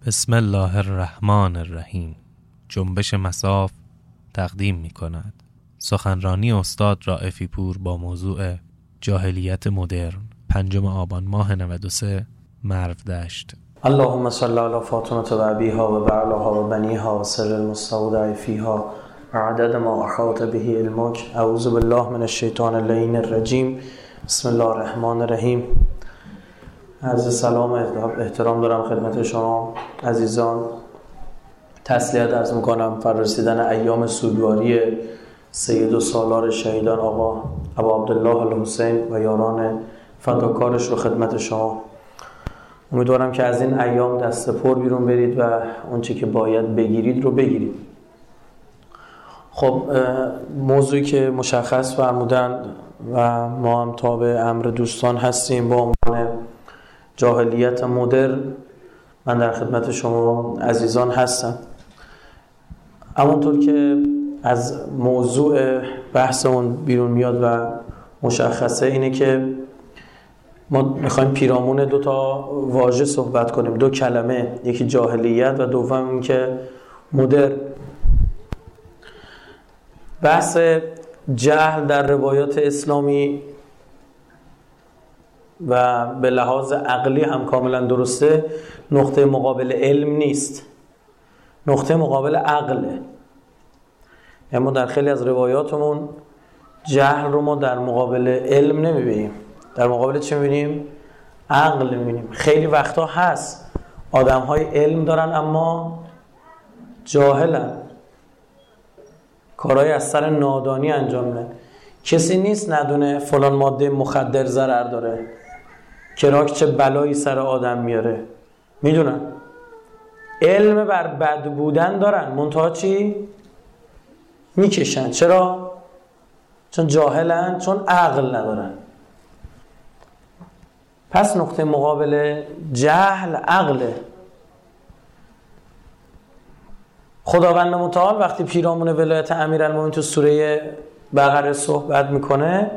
بسم الله الرحمن الرحیم. جنبش مصاف تقدیم می کند سخنرانی استاد رائفی پور با موضوع جاهلیت مدرن، 5 آبان ماه 93، مرودشت. اللهم صل علی فاطمه و ابیها و بعلها و بنیها و سر المستودع فیها و عدد ما احاط به علمک. اعوذ بالله من الشیطان اللعین الرجیم. بسم الله الرحمن الرحیم. عرض سلام و احترام دارم خدمت شما عزیزان. تسلیت عرض میکنم فرارسیدن ایام سوگواری سید و سالار شهیدان آقا ابا عبدالله الحسین و یاران فداکارش رو خدمت شما. امیدوارم که از این ایام دست پر بیرون برید و اون چی که باید بگیرید رو بگیرید. خب موضوعی که مشخص فرمودن و ما هم تابع امر دوستان هستیم با عنوان جاهلیت مدرن، من در خدمت شما عزیزان هستم. همونطور که از موضوع بحثمون بیرون میاد و مشخصه اینه که ما میخوایم پیرامون 2 واژه صحبت کنیم، 2 کلمه، یکی جاهلیت و دوم این که مدرن. بحث جهل در روایات اسلامی و به لحاظ عقلی هم کاملا درسته، نقطه مقابل علم نیست، نقطه مقابل عقله. یعنی ما در خیلی از روایاتمون جهل رو ما در مقابل علم نمیبینیم، در مقابل چی میبینیم؟ عقل میبینیم. خیلی وقتا هست آدم های علم دارن اما جاهلن، کارهای از سر نادانی انجام میدن. کسی نیست ندونه فلان ماده مخدر ضرر داره، کراک چه بلایی سر آدم میاره، میدونن. علم بر بد بودن دارن، منتها چی؟ میکشن. چرا؟ چون جاهلن، چون عقل ندارن. پس نقطه مقابل جهل عقله. خداوند متعال وقتی پیرامون ولایت امیرالمومنین تو سوره بقره صحبت میکنه،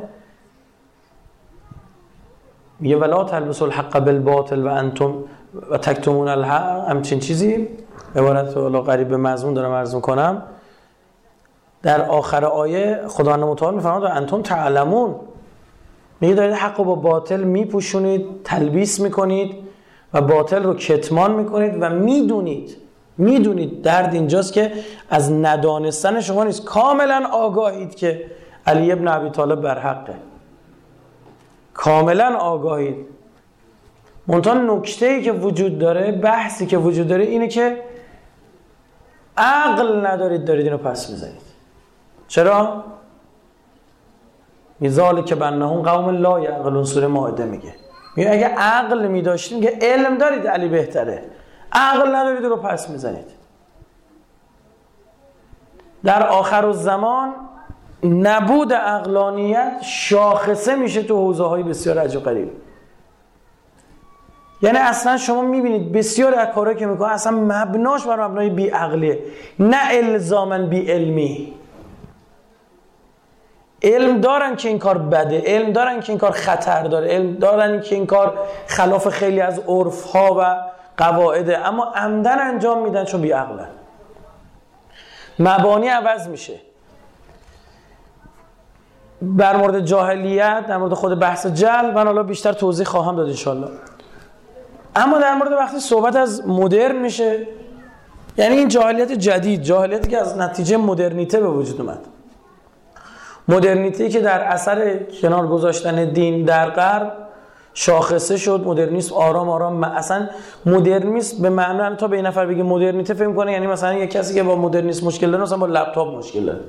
میگه ولا تلبسوا الحق بالباطل و انتم و تکتمون الحق، همچین چیزی، عبارت رو قریب به مضمون دارم عرض میکنم. در آخر آیه خداوند متعال میفرماید انتم تعلمون، میگه دارید حق رو با باطل میپوشونید، تلبیس میکنید و باطل رو کتمان میکنید و میدونید درد اینجاست که از ندانستن شما نیست، کاملا آگاهید که علی ابن ابی طالب بر حقه، کاملا آگاهید. منتها نکته‌ای که وجود داره، بحثی که وجود داره اینه که عقل ندارید، دارید اینو پس میزنید. چرا؟ میزال که بنهم قوم لا یعقلون، سوره مائده میگه اگه عقل میداشتیم که علم دارید علی بهتره، عقل ندارید رو پس میزنید. در آخر الزمان نبود عقلانیت شاخصه میشه تو حوزه‌های بسیار عجیب غریب. یعنی اصلا شما میبینید بسیار از کارهایی که میکنن اصلا مبناش بر مبنای بی عقلیه، نه الزاماً بی علمی. علم دارن که این کار بده، علم دارن که این کار خطر داره، علم دارن که این کار خلاف خیلی از عرف‌ها و قواعده، اما عمدن انجام میدن چون بی عقلن. مبانی عوض میشه. بر مورد جاهلیت، در مورد خود بحث جهل من حالا بیشتر توضیح خواهم داد انشالله. اما در مورد وقتی صحبت از مدرن میشه، یعنی این جاهلیت جدید، جاهلیتی که از نتیجه مدرنیته به وجود اومد، مدرنیتی که در اثر کنار گذاشتن دین در غرب شاخصه شد. مدرنیسم آرام آرام، اصلا مدرنیسم به معنی تا به این نفر بگه مدرنیته فهم کنه یعنی مثلا یک کسی که با مدرنیسم مشکل داره، مثلا با لپتاپ مشکل داره،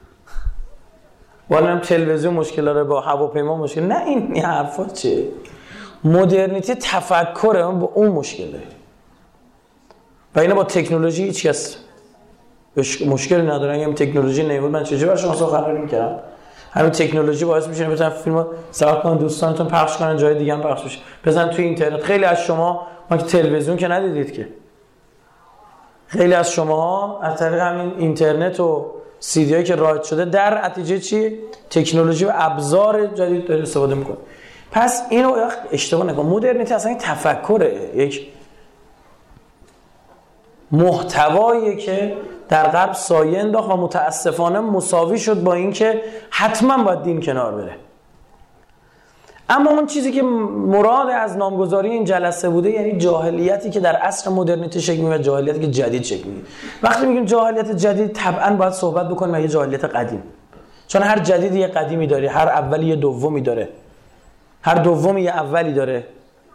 با تلویزیون مشکل داره، با هواپیما مشکل. نه، این حرفا چیه؟ مدرنیته تفکره، با اون مشکل داره و اینا با تکنولوژی هیچ کس مشکلی نداره. اگه تکنولوژی نمیبود من چجوری برای شما سخنرانی می‌کردم؟ همین تکنولوژی باعث میشه بتونن فیلمو ساخت کنن، دوستانتون پخش کنن، جای دیگه هم پخش بشه، بزن توی اینترنت. خیلی از شما ما که تلویزیون که ندیدید که، خیلی از شما از طریق همین اینترنت و سیدیایی که رایج شده در نتیجه چی؟ تکنولوژی و ابزار جدید داره استفاده میکنه. پس اینو اشتباه نکن، مدرنیته اصلا یک تفکره، یک محتوایی که در غرب سایه انداخت و متاسفانه مساوی شد با این که حتما باید دین کنار بره. اما اون چیزی که مراد از نامگذاری این جلسه بوده، یعنی جاهلیتی که در عصر مدرنیته شکل می‌گیره و جاهلیتی که جدید شکل می‌گیره. وقتی میگیم جاهلیت جدید طبعاً باید صحبت بکنیم از جاهلیت قدیم، چون هر جدیدی یه قدیمی داره، هر اولی یه دومی داره، هر دومی یه اولی داره.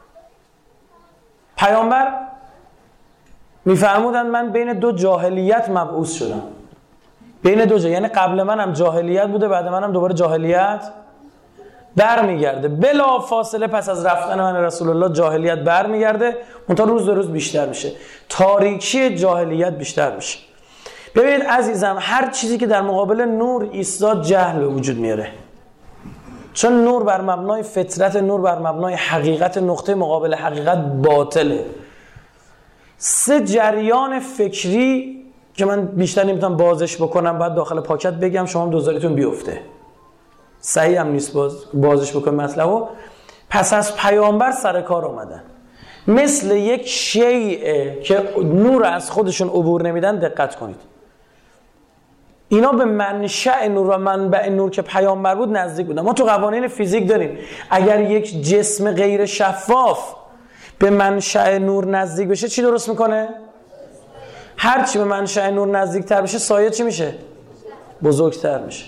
پیامبر میفرمودن من بین دو جاهلیت مبعوث شدم، بین دو یعنی قبل منم جاهلیت بوده، بعد منم دوباره جاهلیت برمیگرده. بلا فاصله پس از رفتن من رسول الله جاهلیت برمیگرده، منتها روز به روز بیشتر میشه، تاریکی جاهلیت بیشتر میشه. ببینید عزیزم، هر چیزی که در مقابل نور ایستاد جهل به وجود میاره، چون نور بر مبنای فطرت، نور بر مبنای حقیقت، نقطه مقابل حقیقت باطله. سه جریان فکری که من بیشتر نمیتونم بازش بکنم، باید داخل پاکت بگم، شما هم دوزاریتون بیفته، صحیح هم نیست بازش بکنم مطلبو. پس از پیامبر سر کار اومدن، مثل یک شیء که نور از خودشون عبور نمیدن. دقت کنید، اینا به منشأ نور و منبع نور که پیامبر بود نزدیک بودن. ما تو قوانین فیزیک داریم اگر یک جسم غیر شفاف به منشأ نور نزدیک بشه چی درست میکنه؟ هر چی به منشأ نور نزدیکتر بشه سایه چی میشه؟ بزرگتر میشه.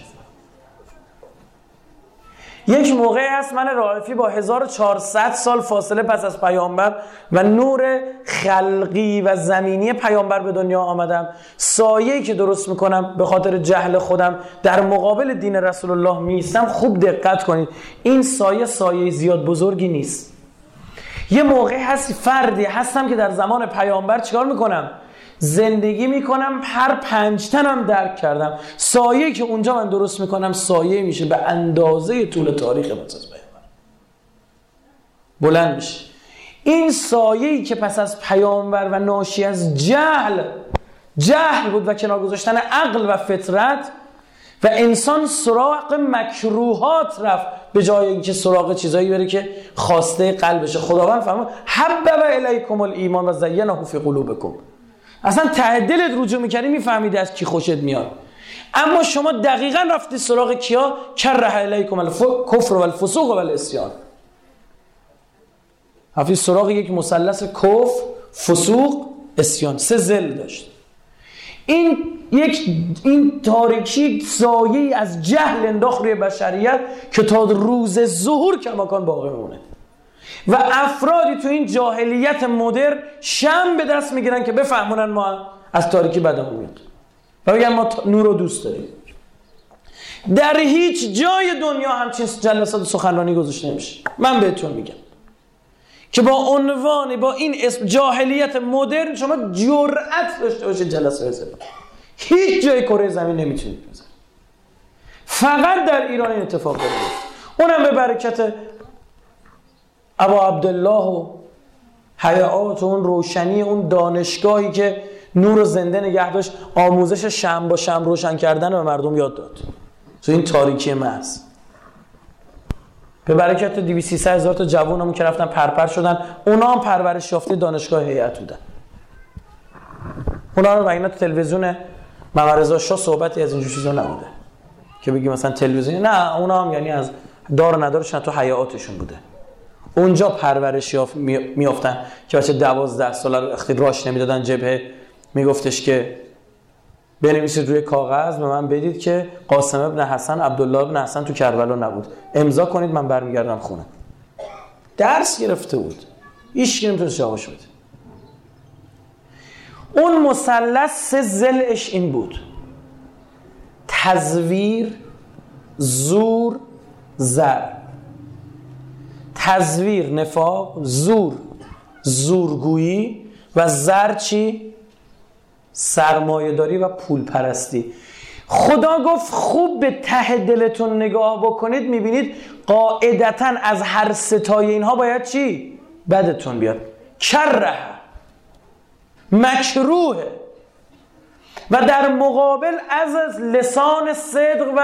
یک موقعی هست من رائفی با 1400 سال فاصله پس از پیامبر و نور خلقی و زمینی پیامبر به دنیا آمدم. سایه‌ای که درست میکنم به خاطر جهل خودم در مقابل دین رسول الله میستم. خوب دقت کنید، این سایه زیاد بزرگی نیست. یه موقعی هست فردی هستم که در زمان پیامبر چیکار میکنم؟ زندگی میکنم، هر 5 تنم درک کردم. سایه که اونجا من درست میکنم سایه میشه به اندازه طول تاریخ پس از پیامبر بلند میشه. این سایه‌ای که پس از پیامبر و ناشی از جهل بود و کنار گذاشتن عقل و فطرت و انسان سراغ مکروهات رفت به جای اینکه سراغ چیزایی بره که خواسته قلبشه. خداوند فرمود حبب الیکم الایمان و زینه فی قلوبکم. اصلا ته دلت رجوع میکنی میفهمیدی از کی خوشت میاد، اما شما دقیقاً رفتی سراغ کیا؟ کره الیکم الکفر و الفسوق و العصیان. رفتی سراغ یک مثلث کفر، فسوق، عصیان. 3 ظل داشت. این تاریکی سایه‌ای از جهل انداخت روی بشریت که تا روز ظهور کماکان باقی میمونه و افرادی تو این جاهلیت مدرن شم به دست میگیرن که بفهمونن ما از تاریکی بدمون میاد و بگن ما نور رو دوست داریم. در هیچ جای دنیا همچین جلسات سخنرانی گذاشته نمیشه. من بهتون میگم که با عنوان با این اسم جاهلیت مدرن شما جرأت داشته باشید جلسه بزنید. هیچ جای کره زمین نمیتونید بزنید. فقط در ایران این اتفاق افتاد. اونم به برکت ابا عبدالله و حیات و اون روشنی اون دانشگاهی که نور و زنده نگه داشت، آموزش شمع با شمع روشن کردن به مردم یاد داد تو این تاریکی محض. به برکت 200-300 هزار تا جوونمون که رفتن پرپر شدن، اونا هم پرورش یافته دانشگاه هیئت بودن. اونا رو اینا تو تلویزیون محمد رضا شاه صحبتی از اینجور چیزا نبوده که بگی مثلا تلویزیون، نه اونا هم یعنی از دار و ندارشون تو حیاتشون بوده. اونجا پرورش میافتن که بچه 12 ساله رو راش نمیدادن جبهه، میگفتش که بنویسید روی کاغذ به من بدید که قاسم ابن حسن عبدالله ابن حسن تو کربلا نبود، امضا کنید من برمیگردم خونه. درس گرفته بود، هیچ کی نمیتونه جوابش بده. اون مثلث ضلعش این بود: تزویر، زور، زر. تزویر نفاق، زور زورگویی و زر چی؟ سرمایه‌داری و پول پرستی. خدا گفت خوب به ته دلتون نگاه بکنید میبینید قاعدتاً از هر ستای اینها باید چی؟ بدتون بیاد. کره، مکروه. و در مقابل از لسان صدق و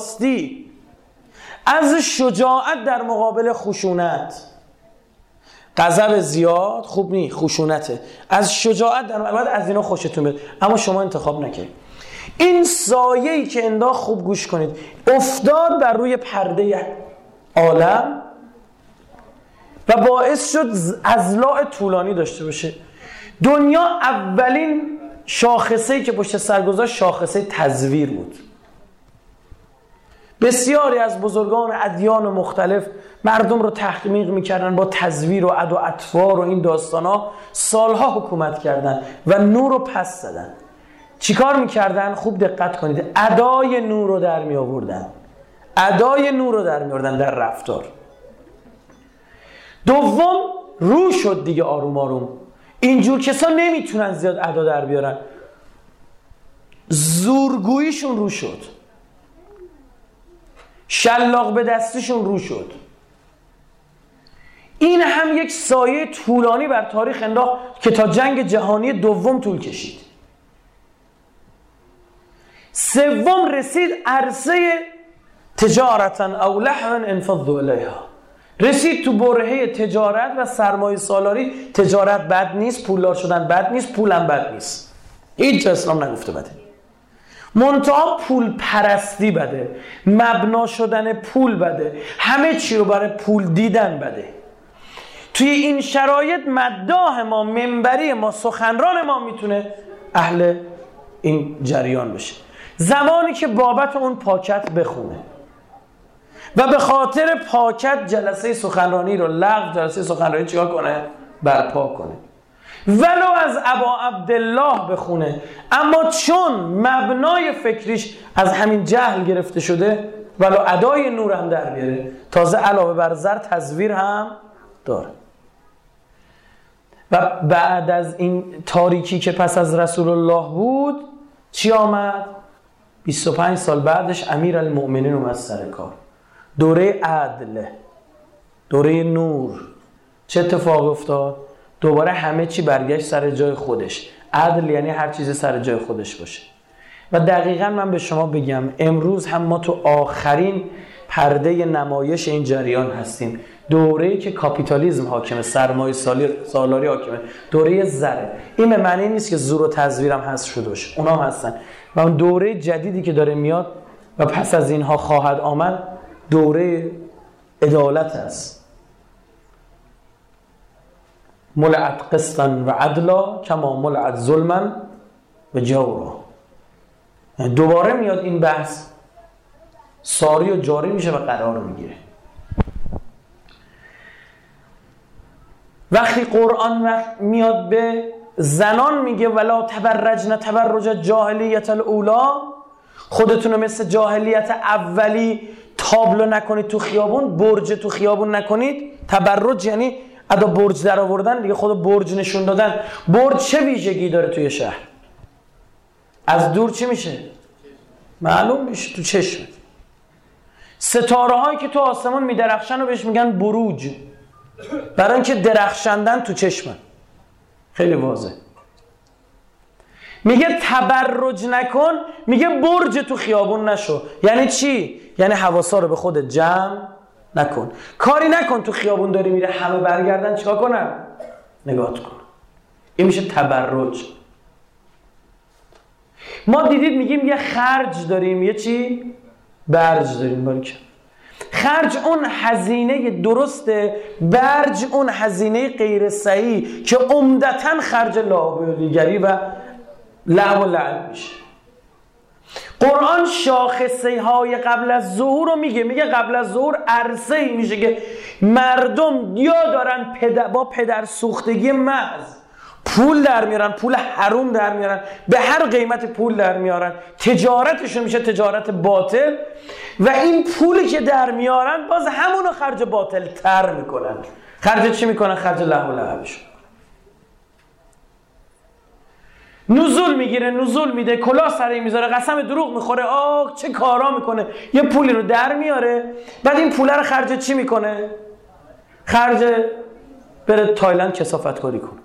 روراستی، از شجاعت در مقابل خشونت غضب زیاد خوب نیست، خشونته. از شجاعت در بعد از اینا خوشتون بیاد، اما شما انتخاب نکنید. این سایه‌ای که انداخت، خوب گوش کنید، افتاد بر روی پرده عالم و باعث شد اضلاع طولانی داشته باشه. دنیا اولین شاخصه‌ای که پشت سر گذاشت شاخصه تزویر بود. بسیاری از بزرگان ادیان مختلف مردم رو تحمیق میکردن با تزویر و عد و اطوار و این داستانا، سالها حکومت کردن و نور رو پس زدن. چیکار میکردن؟ خوب دقت کنید، ادای نور رو در می آوردن، ادای نور رو در می آوردن در رفتار. دوم رو شد دیگه، آروم آروم اینجور کسا نمیتونن زیاد ادا در بیارن، زورگوییشون رو شد، شلاق به دستشون رو شد. این هم یک سایه طولانی بر تاریخ انداخت که تا جنگ جهانی دوم طول کشید. سوم رسید عرصه تجارتا او لهوا انفضوا الیها، رسید تو برهه تجارت و سرمایه سالاری. تجارت بد نیست، پولدار شدن بد نیست، پولم بد نیست، هیچ اسلام نگفته بده. منتها پول پرستی بده، مبنا شدن پول بده، همه چی رو برای پول دیدن بده. توی این شرایط مداح ما، منبری ما، سخنران ما میتونه اهل این جریان بشه. زمانی که بابت اون پاکت بخونه و به خاطر پاکت جلسه سخنرانی رو لغو، جلسه سخنرانی چیکار کنه؟ برپا کنه. ولو از ابا عبدالله بخونه، اما چون مبنای فکریش از همین جهل گرفته شده، ولو ادای نور هم در بیاره. تازه علاوه بر زر تزویر هم داره. و بعد از این تاریکی که پس از رسول الله بود چی آمد؟ 25 سال بعدش امیر المؤمنین اومد سر کار. دوره عدل، دوره نور. چه اتفاق افتاد؟ دوباره همه چی برگشت سر جای خودش. عدل یعنی هر چیز سر جای خودش باشه. و دقیقاً من به شما بگم امروز هم ما تو آخرین پرده نمایش این جریان هستیم. دوره‌ای که کاپیتالیسم حاکمه، سرمایه سالاری حاکمه، دوره زره. این به معنی نیست که زور و تزویر هم هست شده باشه، اونا هم هستن. و اون دوره جدیدی که داره میاد و پس از اینها خواهد آمد دوره عدالت است. ملعت قسطا و عدلا کما ملعت ظلما و جورا. یعنی دوباره میاد این بحث ساری و جاری میشه و قرار میگیره. وقتی قرآن میاد به زنان میگه ولا تبرجن تبرج جاهلیت الاولا، خودتونو مثل جاهلیت اولی تابلو نکنید تو خیابون، برج تو خیابون نکنید. تبرج یعنی ادا برج در آوردن دیگه، خود برج نشون دادن. برج چه ویژگی داره توی شهر؟ از دور چی میشه؟ معلوم میشه، تو چشم. ستاره هایی که تو آسمان میدرخشن رو بهش میگن بروج، برای اینکه درخشندن تو چشمن. خیلی واضح. میگه تبرج نکن، میگه برج تو خیابون نشو. یعنی چی؟ یعنی حواسا رو به خودت جمع نکن. کاری نکن تو خیابون داری میره همه برگردن چیکار کنن؟ نگات کن. این میشه تبرج. ما دیدید میگیم یه خرج داریم، یه چی؟ برج داریم. باریکن. خرج اون هزینه درسته، برج اون هزینه غیر صحیح که عمدتاً خرج لاابالیگری و لعب و لعب میشه. قرآن شاخصه های قبل از ظهور رو میگه قبل از ظهور عرصه میشه که مردم یا دارن با پدر سوختگی محض پول در میارن، پول حروم در میارن، به هر قیمت پول در میارن، تجارتشون میشه تجارت باطل و این پولی که در میارن باز همونو خرج باطل تر میکنن. خرج چی میکنن؟ خرج لهو و لعبشون. نزول میگیره، نزول میده، کلاه سر میذاره، قسم دروغ میخوره، چه کارا میکنه، یه پولی رو در میاره، بعد این پوله رو خرج چی میکنه؟ خرج بره تایلند کثافت کاری کنه،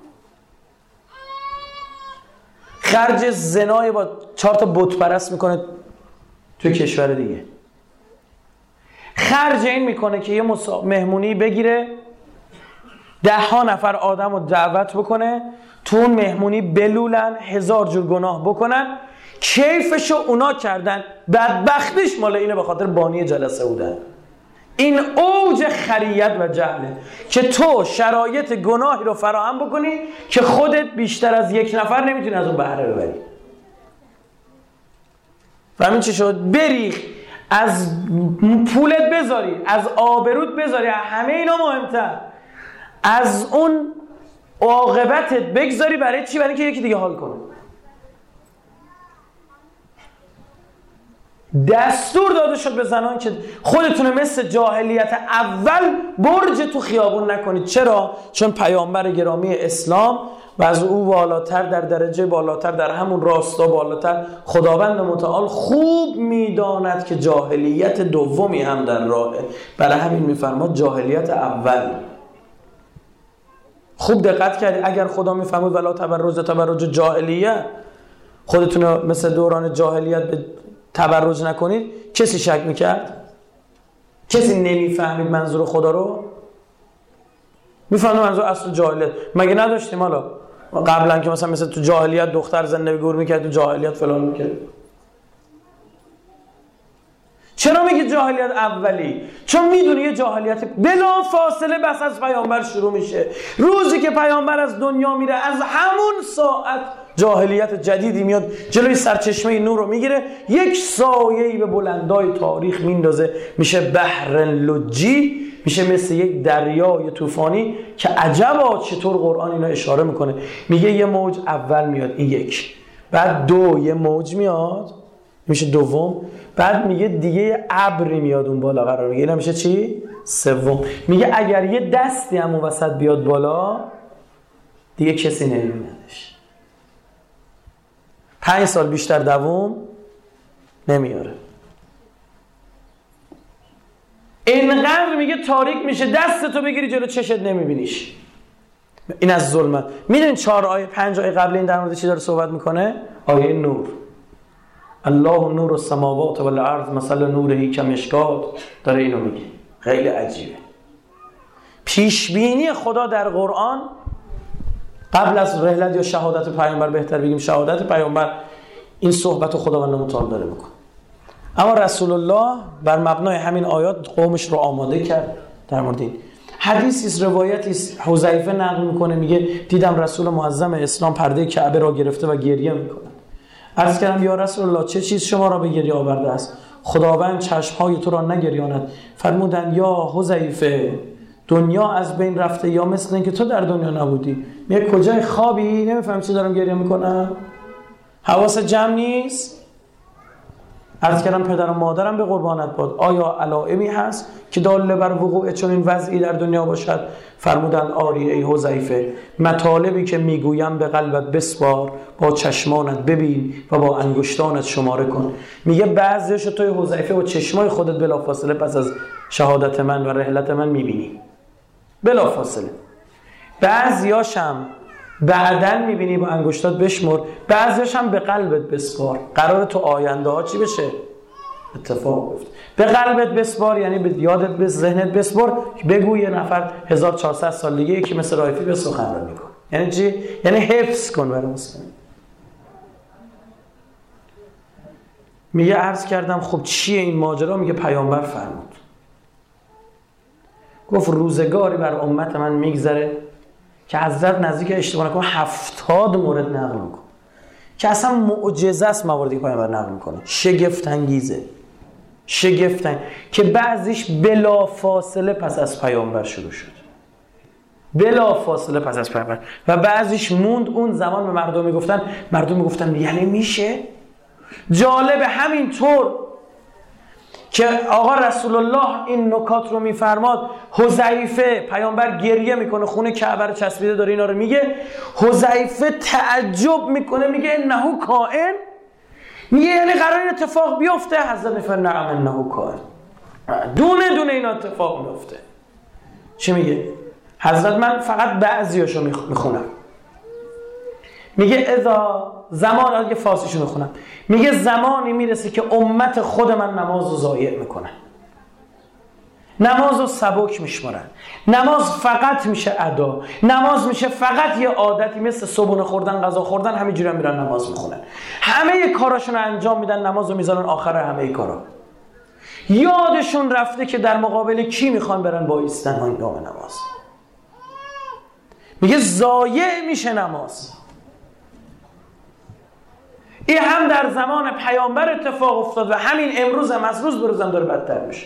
خرج زنای با 4 تا بت پرست میکنه توی کشور دیگه، خرج این میکنه که یه مهمونی بگیره 10 نفر آدم رو دعوت بکنه تو اون مهمونی بلولن، 1000 جور گناه بکنن، کیفشو اونا کردن، بدبختیش مال اینه به خاطر بانی جلسه بودن. این اوج خریت و جهله که تو شرایط گناهی رو فراهم بکنی که خودت بیشتر از 1 نفر نمیتونی از اون بهره ببری. فهمین چی شد؟ بریخ، از پولت بذاری، از آبروت بذاری، همه اینا مهمتر، از اون عاقبتت بگذاری برای چی؟ برای اینکه یکی دیگه حال کنه. دستور داده شد به زنان که خودتون مثل جاهلیت اول برج تو خیابون نکنید. چرا؟ چون پیامبر گرامی اسلام و از او بالاتر، در درجه بالاتر، در همون راستا بالاتر، خداوند متعال خوب میداند که جاهلیت دومی هم در راهه. برای همین میفرماد جاهلیت اول. خوب دقت کردید اگر خدا میفرمود ولا تبرج جاهلیه، خودتون مثل دوران جاهلیت به تبرج نکنید، کسی شک میکرد؟ کسی نمیفهمید منظور خدا رو؟ میفهمید منظور اصل جاهلیت مگه نداشتیم؟ حالا قبلا که مثلا تو جاهلیت دختر زنده گور میکرد، تو جاهلیت فلان میکرد. چرا میگه جاهلیت اولی؟ چون میدونی یه جاهلیت بلا فاصله بس از پیامبر شروع میشه. روزی که پیامبر از دنیا میره، از همون ساعت جاهلیت جدیدی میاد جلوی سرچشمه نور رو میگیره، یک سایه‌ای به بلندای تاریخ میندازه، میشه بحر لجی، میشه مثل یک دریای طوفانی که عجبا چطور قرآن اینو اشاره میکنه. میگه یه موج اول میاد، این یک، بعد 2 یه موج میاد میشه دوم، بعد میگه دیگه ابری میاد اون بالا قرار میگه، اینا میشه چی؟ سوم. میگه اگر یه دستی هم اون وسط بیاد بالا دیگه کسی نمیبیندش. 5 سال بیشتر دوام نمیاره. اینقدر میگه تاریک میشه دستتو بگیری جلو چشت نمیبینیش. این از ظلمت. میدونین 4 آیه 5 آیه قبل این در مورد چی داره صحبت میکنه؟ آیه نور. الله نور السماوات والارض مثل نوره کمشکات، داره اینو میگه. خیلی عجیبه. پیشبینی خدا در قرآن قبل از رحلت یا شهادت پیامبر، بهتر بگیم شهادت پیامبر، این صحبت خداوند متعال داره میکنه. اما رسول الله بر مبنای همین آیات قومش رو آماده کرد در مورد این. حدیثی روایتی حذیفه نقل میکنه، میگه دیدم رسول معظم اسلام پرده کعبه را گرفته و گریه میکنه. عرض کردم یا رسول الله چه چیز شما را به گریه آورده است؟ خداوند چشمهای تو را نگریاند. فرمودند یا حذیفه دنیا از بین رفته یا مثل اینکه تو در دنیا نبودی. میگه کجای خوابی؟ نمیفهم چی دارم گریه میکنم؟ حواس جمع نیست؟ عرض کردم پدر و مادرم به قربانت باد، آیا علائمی هست که داله بر وقوع چنین وضعی در دنیا باشد؟ فرمودند آری ای حذیفه، مطالبی که میگویم به قلبت بسپار، با چشمانت ببین و با انگشتانت شماره کن. میگه بعضیش توی حذیفه با چشمای خودت بلافاصله پس از شهادت من و رحلت من میبینی، بلافاصله. بعضیاش هم بعدن میبینی با انگشتات بشمر، بعضیش هم به قلبت بسپار. قرار تو آینده ها چی بشه؟ اتفاق بیفته. به قلبت بسپار یعنی به یادت، به ذهنت بسپار. بگو یه نفر 1400 سال دیگه یکی مثل رایفی به سخنرانی کن. یعنی چی؟ یعنی حفظ کن برای مسلمان. میگه عرض کردم خب چیه این ماجرا؟ میگه پیامبر فرمود، گفت روزگاری بر امت من میگذره که حضرت نزدیک اشتباه نکنه 70 مورد نقل میکنه که اصلا معجزه است مواردی که پیامبر نقل میکنه، شگفت انگیزه، که بعضیش بلا فاصله پس از پیامبر شروع شد، بلا فاصله پس از پیامبر، و بعضیش موند اون زمان به مردم میگفتن یعنی میشه؟ جالب همین طور که آقا رسول الله این نکات رو میفرماد، حذیفه پیامبر گریه میکنه، خونه کعبه رو چسبیده داره اینا رو میگه، حذیفه تعجب میکنه، میگه انه کائن، میگه یعنی قرار این اتفاق بیفته؟ حضرت میفرماد نعم انه کائن، دونه دونه این اتفاق میفته. چی میگه حضرت؟ من فقط بعضیاشو میخونم. میگه اذا زمان، اگه فارسیشو میخونم، میگه زمانی میرسه که امت خود من نماز رو ضایع میکنن. نماز رو سبک میشمارن. نماز فقط میشه ادا، نماز میشه فقط یه عادتی مثل صبحونه خوردن، غذا خوردن، همینجوری هم میرن نماز میخونن، همه کاراشون رو انجام میدن، نماز رو میذارن آخر همه کارا. یادشون رفته که در مقابل کی میخوان برن با ایستن هنگام نماز. میگه ضایع میشه نماز. این هم در زمان پیامبر اتفاق افتاد و همین امروز هم از روز به روز هم داره بدتر میشه.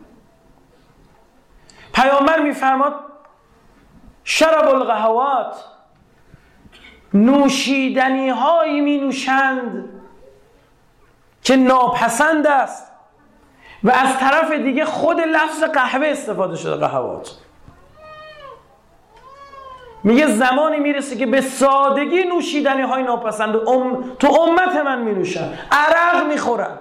پیامبر میفرماد شرب القهوات، نوشیدنی هایی می نوشند که ناپسند است و از طرف دیگه خود لفظ قهوه استفاده شده، قهوات. میگه زمانی میرسه که به سادگی نوشیدنی های ناپسند تو امت من می نوشن، عرق میخورن.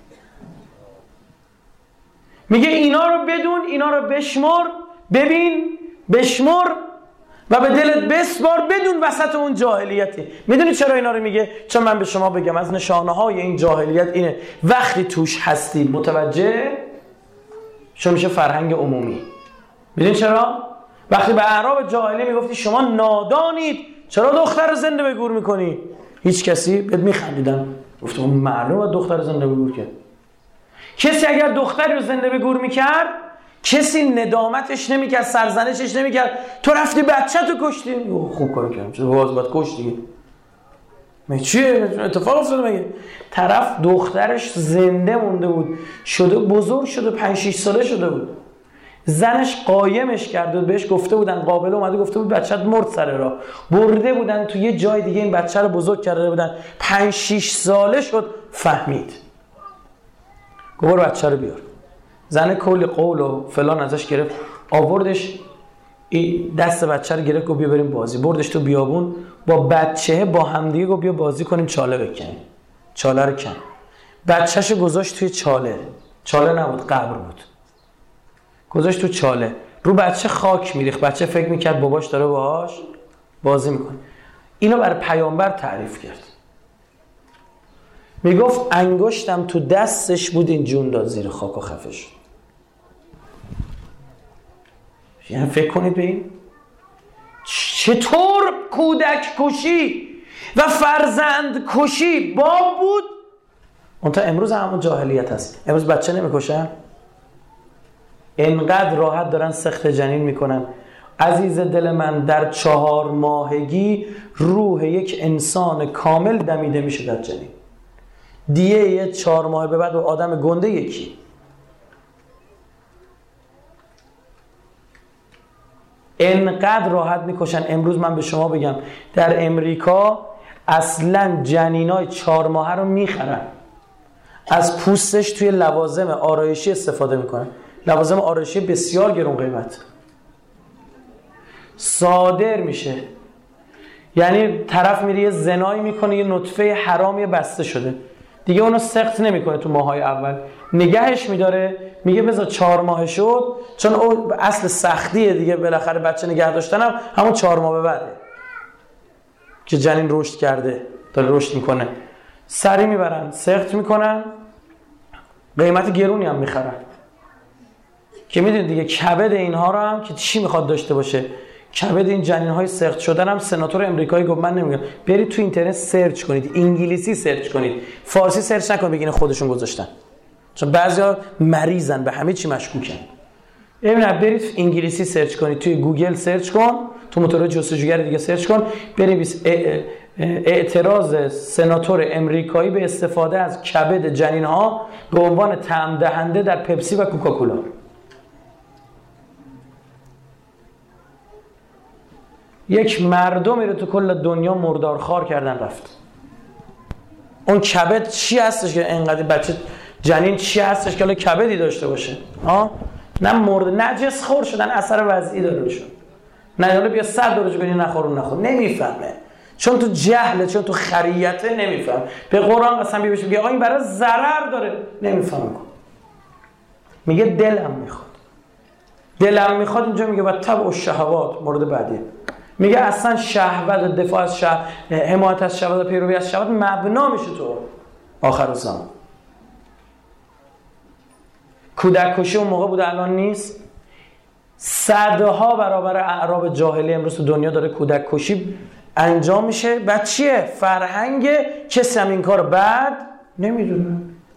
میگه اینا رو بدون، اینا رو بشمر، ببین، بشمر و به دلت بسپار، بدون وسط اون جاهلیتی. میدونی چرا اینا رو میگه؟ چون من به شما بگم از نشانه های این جاهلیت اینه وقتی توش هستی متوجه شما میشه فرهنگ عمومی. میدونی چرا؟ وقتی به اعراب جاهلی میگفتی شما نادانید، چرا دختر رو زنده به گور میکنی؟ هیچ کسی بهت میخندیدن، گفتم معلومه دختر زنده به گور کرد. کسی اگر دختری رو زنده به گور میکرد کسی ندامتش نمیکرد، سرزنشش نمیکرد تو رفتی بچه تو کشتی. خوب کار کردم، چرا باز باید کشتی؟ چیه اتفاق افتاده مگه؟ طرف دخترش زنده مونده بود، شده بزرگ شده، 5-6 ساله شده بود، زنش قایمش کرده، بهش گفته بودن، قابل اومده گفته بود بچه‌ت مرد سر راه، برده بودن تو یه جای دیگه این بچه رو بزرگ کرده بودن، 5-6 ساله شد، فهمید، گفت برو بچه رو بیار. زن کلی قول و فلان ازش گرفت، آوردش، دست بچه رو گرفت، گفت بیا بریم بازی، بردش تو بیابون با بچه با همدیگه، گفت بیا بازی کنیم چاله بکنیم. چاله رو کن، بچه‌شو گذاشت توی چاله نبود، قبر بود، گذاشت تو چاله، رو بچه خاک میریخت، بچه فکر میکرد باباش داره باهاش بازی میکنه. اینو برای پیامبر تعریف کرد، میگفت انگشتم تو دستش بود، این جون داد زیر خاک و خفه شد. یعنی فکر کنید به این چطور کودک کشی و فرزند کشی باب بود. اون تا امروز همون جاهلیت هست. امروز بچه نمیکشن، انقدر راحت دارن سخت جنین میکنن. عزیز دل من، در 4 ماهگی روح یک انسان کامل دمیده میشه در جنین. دیگه 4 ماه به بعد آدم گنده یکی. انقدر راحت میکشن. امروز من به شما بگم در امریکا اصلا جنینای 4 ماهه رو میخرن، از پوستش توی لوازم آرایشی استفاده میکنن، لوازم آرایشی بسیار گران قیمت صادر میشه. یعنی طرف میره یه زنایی میکنه، یه نطفه حرامی بسته شده، دیگه اونو سخت نمیکنه تو ماهای اول، نگهش میداره، میگه بذار 4 ماه شد، چون اون اصل سختیه دیگه، بالاخره بچه نگه داشتن همون 4 ماه به بعده که جنین رشد کرده، داره رشد میکنه، سری میبرن سخت میکنن، قیمت گرونی هم میخرن که میدونید دیگه کبد اینها رو هم که چی میخواد داشته باشه. کبد این جنین های سخت شدن هم سناتور امریکایی گفت من نمیگم، برید تو اینترنت سرچ کنید، انگلیسی سرچ کنید، فارسی سرچ نکنید بگین خودشون گذاشتن، چون بعضیا مریضن به همه چی مشکوکن. ببین برید انگلیسی سرچ کنید، توی گوگل سرچ کن، تو موتور جستجوگر دیگه سرچ کن، بنویس اعتراض سناتور امریکایی به استفاده از کبد جنین ها به عنوان طعم دهنده در پپسی و کوکاکولا. یک مردمی رو تو کل دنیا مردارخوار کردن رفت. اون کبد چی هستش که اینقدر بچه جنین چی هستش که حالا کبدی داشته باشه؟ نه مرد، نجس خور شدن، اثر وضعی داره روشون. نه حالا بیا 100 درجه ببین نخور نمیفهمه، چون تو جهله، چون تو خریته نمیفهم. به قرآن قسم بهش میگه این برای ضرر داره، نمیفهمه. میگه دلم میخواد اینجا میگه و تبع الشهوات، مورد بعدی میگه اصلا شهوت، دفاع از حمایت از شهوت، پیروی از شهوت مبنا میشه تو آخر الزمان. کودک کشی اون موقع بود الان نیست. صدها برابر اعراب جاهلی امروز تو دنیا داره کودک کشی انجام میشه. بعد چیه؟ فرهنگ کسی هم این کار بد نمیدونه.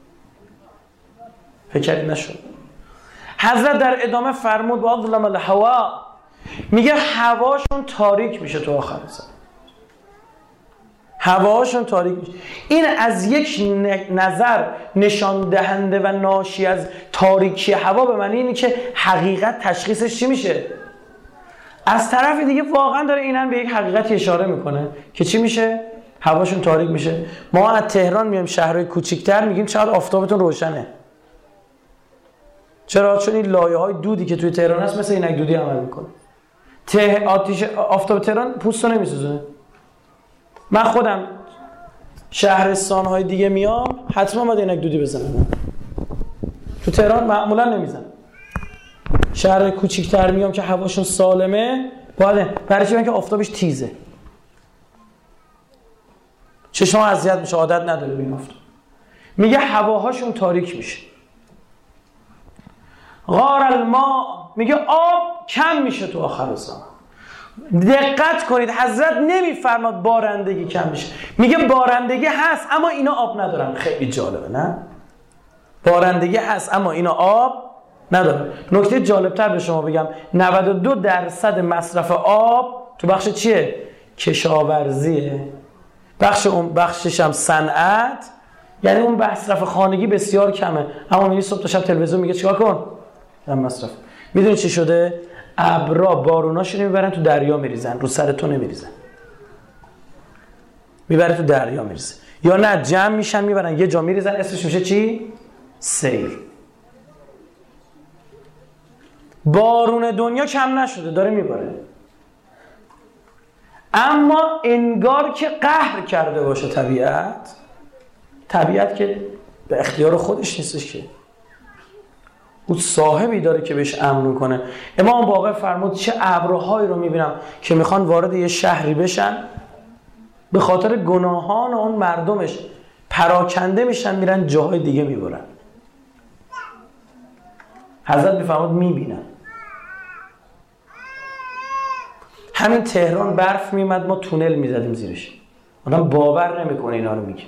فکر نشد. حضرت در ادامه فرمود با اظلم الهوا، میگه هواشون تاریک میشه تو آخر زمان. هواشون تاریک میشه. این از یک نظر نشان دهنده و ناشی از تاریکی هوا به معنی اینه که حقیقت تشخیصش چی میشه. از طرف دیگه واقعا داره اینن به یک حقیقتی اشاره میکنه که چی میشه؟ هواشون تاریک میشه. ما از تهران میایم شهرهای کوچیک‌تر میگیم چقدر آفتابتون روشنه. چرا؟ چون این لایه‌های دودی که توی تهران هست مثل اینک دودی عمل میکنه. آتش آفتاب تهران پوستو نمیسوزونه. من خودم شهرستان‌های دیگه میام حتما باید اینک دودی بزنم. تو تهران معمولا نمیزنم. شهر کوچیک‌تر میام که هواشون سالمه باید، برای چی؟ که آفتابش تیزه. چشم اذیت میشه، عادت نداره به این آفتاب. میگه هواهاشون تاریک میشه. غار الماء، میگه آب کم میشه تو آخر زمان. دقت کنید حضرت نمیفرماد بارندگی کم میشه، میگه بارندگی هست اما اینا آب ندارن. خیلی جالبه نه؟ بارندگی هست اما اینا آب ندارن. نکته جالبتر به شما بگم، 92% مصرف آب تو بخش چیه؟ کشاورزیه. بخشش هم صنعت، یعنی اون مصرف خانگی بسیار کمه. اما میگه صبح تا شب تلویزیون میگه چیکار کن؟ هم مصرف. میدونی چی شده؟ ابرا باروناشو میبرن تو دریا میریزن، رو سر تو نمیریزن. میبره تو دریا میریزه. یا نه جمع میشن میبرن یه جا میریزن، اسمش میشه چی؟ سیل. بارون دنیا کم نشده، داره میباره. اما انگار که قهر کرده باشه طبیعت که به اختیار خودش نیستش که، اون صاحبی داره که بهش امر کنه. امام باقر فرمود چه ابرهایی رو میبینم که میخوان وارد یه شهری بشن، به خاطر گناهان اون مردمش پراکنده میشن، میرن جاهای دیگه میبرن. حضرت میفرمود میبینن. همین تهران برف میمد ما تونل میزدیم زیرش، آدم باور نمیکنه اینا رو میگه.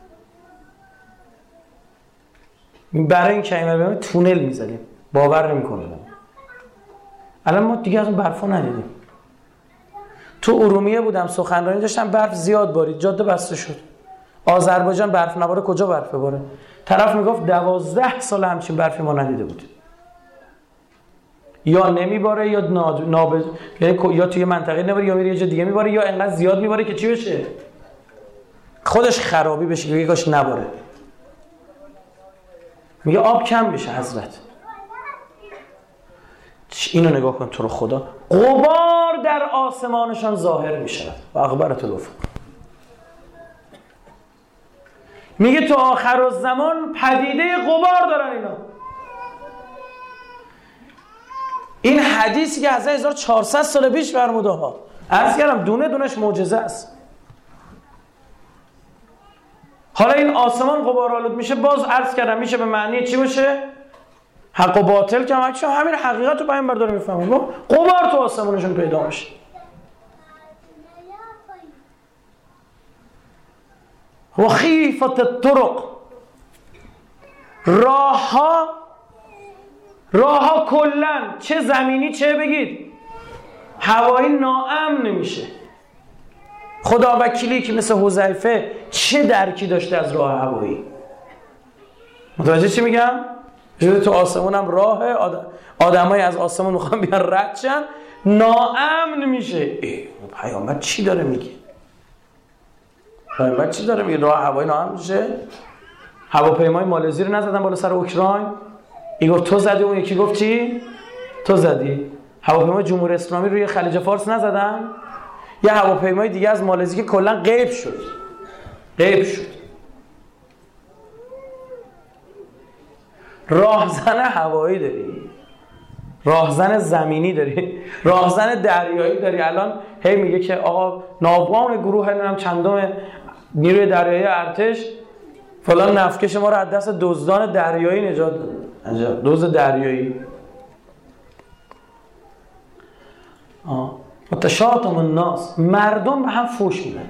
برای این کلمه ببینید تونل میزدیم، باور نمیکنه. الان ما دیگه از اون برفا ندیدیم. تو ارومیه بودم سخنرانی داشتم، برف زیاد بارید، جاده بسته شد. آذربایجان برف نباره کجا برف باره؟ طرف میگفت 12 سال همچین برفی ما ندیده بودیم. یا نمیباره یا یعنی یا توی منطقه نمیباره یا میره یه جا دیگه میباره، یا انقدر زیاد میباره که چی بشه؟ خودش خرابی بشه که کاش نباره. میگه آب کم بشه حضرت. اینو نگاه کن تو رو خدا، غبار در آسمانشان ظاهر میشه و اخبرت الافق. میگه تو آخر الزمان پدیده غبار دارن اینا. این حدیثی که از 1400 سال پیش فرموده ها، عرض کردم دونه دونش معجزه است. حالا این آسمان غبارآلود میشه، باز عرض کردم میشه به معنی چی باشه؟ حق و باطل که همین حقیقت رو پیامبر داره میفهمه. غبار تو آسمانشون پیدا میشه. و خیفت الطرق، راهها کلن چه زمینی چه بگید هوایی ناامن میشه. خدا وکیلی که مثل حذیفه چه درکی داشته از راه هوایی. متوجه چی میگم؟ تو آسمون هم راه آدمای از آسمون میخوان بیان رد شن، ناامن میشه. پیامبر چی داره میگه؟ راه هوایی ناامن میشه. هواپیمای مالزی رو نزدن بالا سر اوکراین، این گفت تو زدی، اون یکی گفت چی؟ تو زدی. هواپیمای جمهوری اسلامی روی خلیج فارس نزدن، یه هواپیمای دیگه از مالزی که کلا غیب شد. راهزن هوایی داری، راهزن زمینی داری، راهزن دریایی داری. الان هی میگه که آقا ناوگان گروه نمیدونم چندم نیروی دریایی ارتش فلان نفتکش ما رو از دست دزدان دریایی نجات داد. عجب. دوز دریایی. متشاطم الناس، مردم به هم فحش میدن.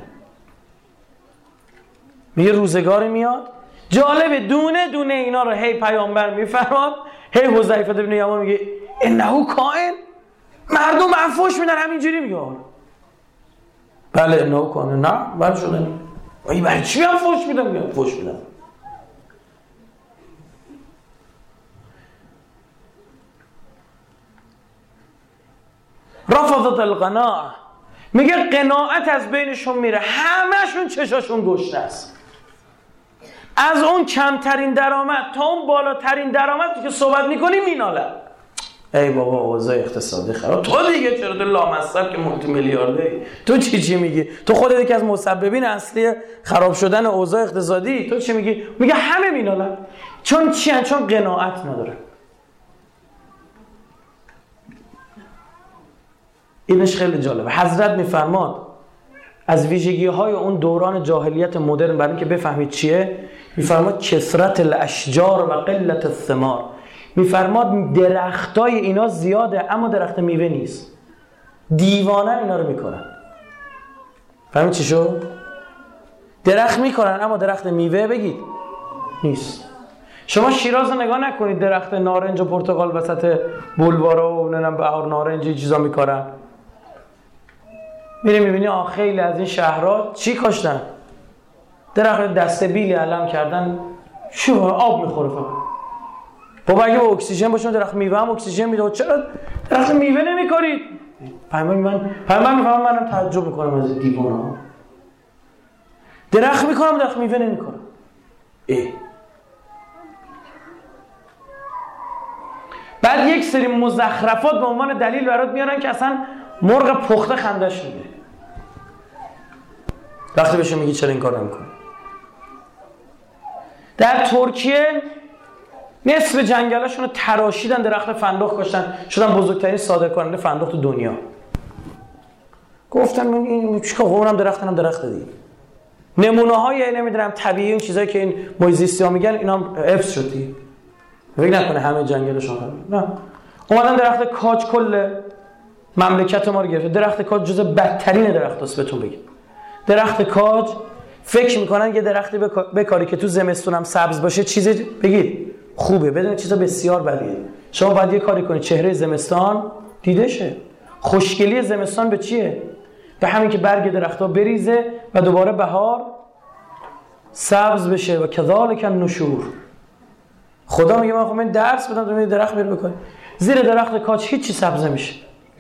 میگه روزگاری میاد، جالبه دونه دونه اینا رو هی پیامبر میفرماد، هی حذیفه بن یمان میگه انه کائن، مردم به هم فحش میدن همینجوری میگه. بله انه کائن، نه بله شده. ای برای چی هم فحش میدن؟ میگه فحش میدن. رفضت القناعه، میگه قناعت از بینشون میره، همهشون چشاشون گشنه است. از اون کمترین درآمد تا اون بالاترین درآمدی که صحبت میکنی مینالن. ای بابا اوضاع اقتصادی خراب، تو دیگه چرا تو لامصب که مولتی میلیاردری، تو چی میگی؟ تو خودت یکی از مسببین اصلی خراب شدن اوضاع اقتصادی، تو چی میگی؟ میگه همه مینالن. چون چی؟ چون قناعت ندارن. اینش خیلی جالبه. حضرت میفرماد از ویژگی‌های اون دوران جاهلیت مدرن، برای اینکه بفهمید چیه، میفرماد کثرت الاشجار و قلت الثمار. میفرماد درختای اینا زیاده اما درخت میوه نیست. دیوانه اینا رو میکنن. فهمید چی شد؟ درخت میکنن اما درخت میوه بگید نیست. شما شیراز رو نگاه نکنید، درخت نارنج و پرتقال وسط بولوارا و نمیدونم بهار نارنجی چیزا میکارن. میری میبینی خیلی از این شهرها چی کاشتن؟ درخت دسته بیلی علم کردن، شو آب میخوره فقط. خب اگه با اکسیژن باشه درخت میوه هم اکسیژن میده، چرا درخت میوه نمیکارید؟ منم تعجب میکنم از دیوانه‌ها. درخت میکنم درخت میوه نمیکنم. بعد یک سری مزخرفات به عنوان دلیل برات میارن که اصلا مرغ پخته خندش میگیره. وقتی بهشون میگی چرا این کار نمیکنی؟ در ترکیه نصف جنگلاشون رو تراشیدن، درخت فندق کاشتن، شدن بزرگترین صادرکننده فندق تو دنیا. گفتن من این چیکار اونم درخت دیگه. نمونه های نمیدونم طبیعی اون چیزایی که این محیط ها میگن اینا هم حفظ شدی. فکر نکنه همه جنگلشون خراب. نه. اومدن درخت کاج کل مملکت ما رو گرفته. درخت کاج جزو بدترین درختاست بهتون بگم. درخت کاج فکر میکنن یه درختی بکاری که تو زمستون هم سبز باشه چیزی بگید خوبه، بدون چیزا بسیار بدیه. شما باید یه کاری کنید چهره زمستان دیده شه. خوشگلی زمستان به چیه؟ به همین که برگ درخت‌ها بریزه و دوباره بهار سبز بشه. و کذالک النشور. خدا میگه من خب من درس بدم تو درخت بیر بکنی. زیر درخت کاج هیچی سبز نمیشه.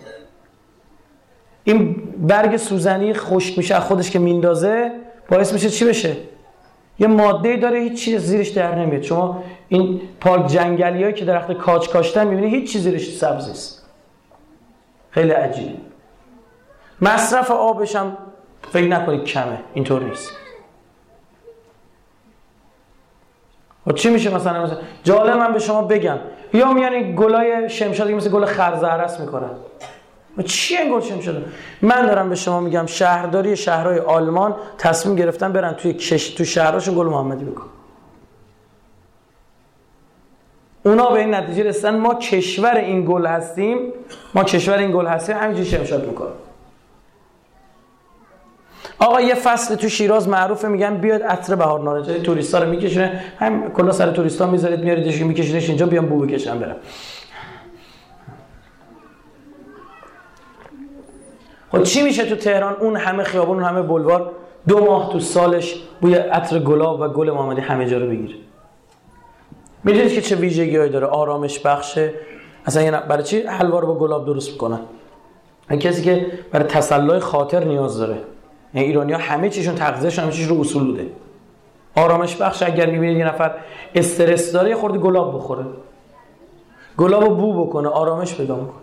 این برگ سوزنی خشک میشه خودش که میندازه، باعث میشه چی بشه؟ یه ماده‌ای داره هیچ چیز زیرش در نمیاد. شما این پارک جنگلیایی که درخت کاج کاشتن میبینی هیچ چیز زیرش سبز نیست. خیلی عجیبه. مصرف آبش هم فکر نکنید کمه، اینطور نیست. و چی میشه مثلا جالب من به شما بگم، یا میان گلای شمشادی مثل گل خرزهرس میکنن. و چی این گل شمشاد؟ من دارم به شما میگم شهرداری شهرهای آلمان تصمیم گرفتن برن تو شهرهاشون گل محمدی بکن. اونا به این نتیجه رسیدن ما کشور این گل هستیم، همینجوری شمشاد میکنن. آقا یه فصل تو شیراز معروفه میگن بیاد عطر بهار نارنج، توریستا رو میکشونه، هم کلا سر توریستا میذارید میاریدش میکشونش اینجا بیان بو بکشن برن. خب چی میشه تو تهران اون همه خیابون اون همه بلوار 2 ماه تو سالش بوی عطر گلاب و گل محمدی همه جا رو بگیره؟ میدونید که چه ویژگی‌هایی داره؟ آرامش بخشه. اصلا برای چی حلوا رو با گلاب درست میکنن؟ این کسی که برای تسلای خاطر نیاز داره. یعنی ایرانی‌ها همه چیشون تغذیه‌شون همه چیش رو اصول بوده. آرامش بخش. اگر می‌بینید یه نفر استرس داره یه خورده گلاب بخوره، گلابو بو بکنه، آرامش پیدا می‌کنه.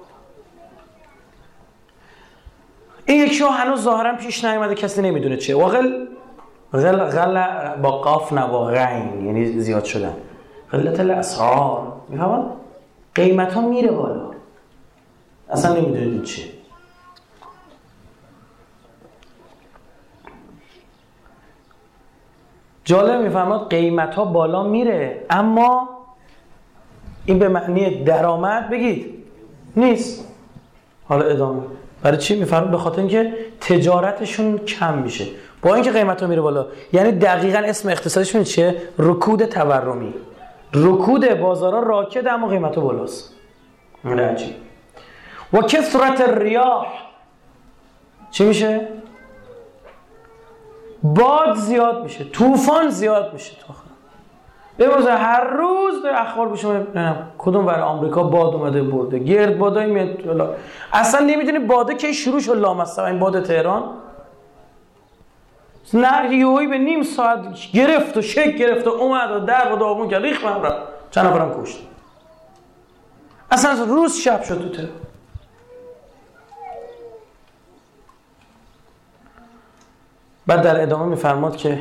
این یکی هنوز ظاهرا پیش نیامده، کسی نمیدونه چیه. غل با قاف نه با غین، یعنی زیاد شدن. قلت الاسعار، میفهمن؟ قیمت ها میره بالا، اصلا نمیدونید این چیه. جالب میفهمد قیمت ها بالا میره اما این به معنی درآمد بگید نیست. حالا ادامه برای چی میفرمایید؟ به خاطر اینکه تجارتشون کم میشه با اینکه قیمت‌ها میره بالا. یعنی دقیقاً اسم اقتصادشون چیه؟ رکود تورمی. رکود بازارها راکده اما قیمت‌ها بالاست. عجیب. و کثرت الریاح، چی میشه؟ باد زیاد میشه، طوفان زیاد میشه. امروز هر روز در اخبار بشم کدوم برای آمریکا باد اومده برده، گرد بادای میاد. اصلا نمیدونی باده کی شروع شد لامصب این باد تهران. نه یهویی به نیم ساعت گرفت و شک گرفت و اومد و در و داغون کرد، ریخت من رفت، چند نفرم کشت. اصلا روز شب شد تو تهران. بعد در ادامه میفرماد که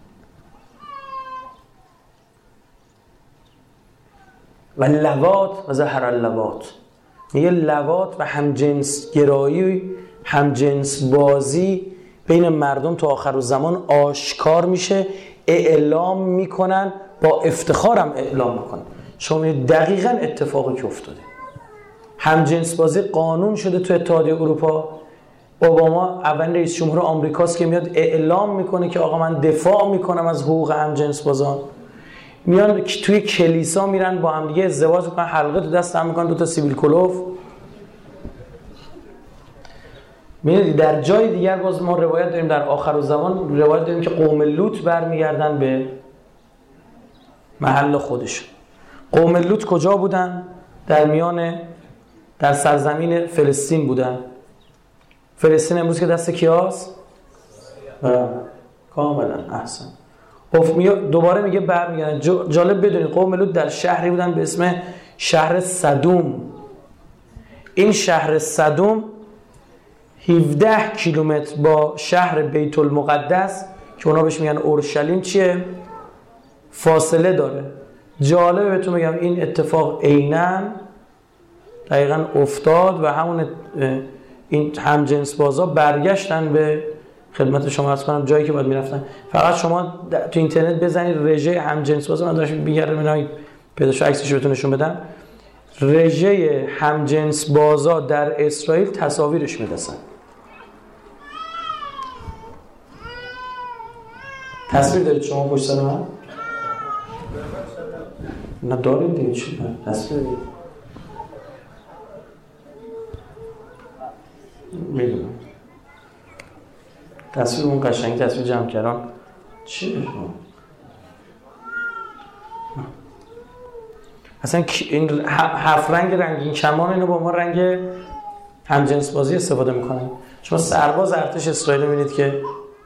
و لواط و زهر اللواط، میگه لواط و همجنس گرایی، همجنس بازی بین مردم تا آخر الزمان آشکار میشه، اعلام میکنن، با افتخارم اعلام میکنن. شما میگه دقیقاً اتفاقی که افتاده. همجنس بازی قانون شده تو اتحادیه اروپا. اوباما اولین رئیس جمهور آمریکاست که میاد اعلام میکنه که آقا من دفاع میکنم از حقوق همجنس بازان. میان توی کلیسا میرن با هم دیگه ازدواج میکنن، حلقه تو دست هم میکنن، 2 تا سیبیل کلوف. می‌بینید در جای دیگر باز ما روایت داریم، در آخر الزمان روایت داریم که قوم لوط برمیگردن به محل خودشون. قوم لوط کجا بودن؟ در سرزمین فلسطین بودن. فلسطین امروز که دست کیاست؟ کاملا احسن. دوباره میگه برمیگردن. جالب بدونید قوم لوط در شهری بودن به اسم شهر صدوم. این شهر صدوم 17 کیلومتر با شهر بیت المقدس که اونا بهش میگن اورشلیم چیه؟ فاصله داره. جالبه بهتون بگم این اتفاق عیناً دقیقاً افتاد و همون این همجنس بازا برگشتن به خدمت شما عرض کنم جایی که باید میرفتن. فقط شما تو اینترنت بزنید رژه همجنس بازا، من داشتم میگردم اینا پیداش عکسشو بهتون نشون بدم. رژه همجنس بازا در اسرائیل تصاویرش میرسن. تصویر دارید شما پشت سر من؟ نه دارید دیگه چی؟ تصویر دارید؟ میدونم تصویر اون قشنگی تصویر جمع کردن چیه؟ اصلا این 7 رنگ رنگین کمان اینو با ما رنگ همجنس بازی استفاده میکنن. شما سرباز ارتش اسرائیل میبینید که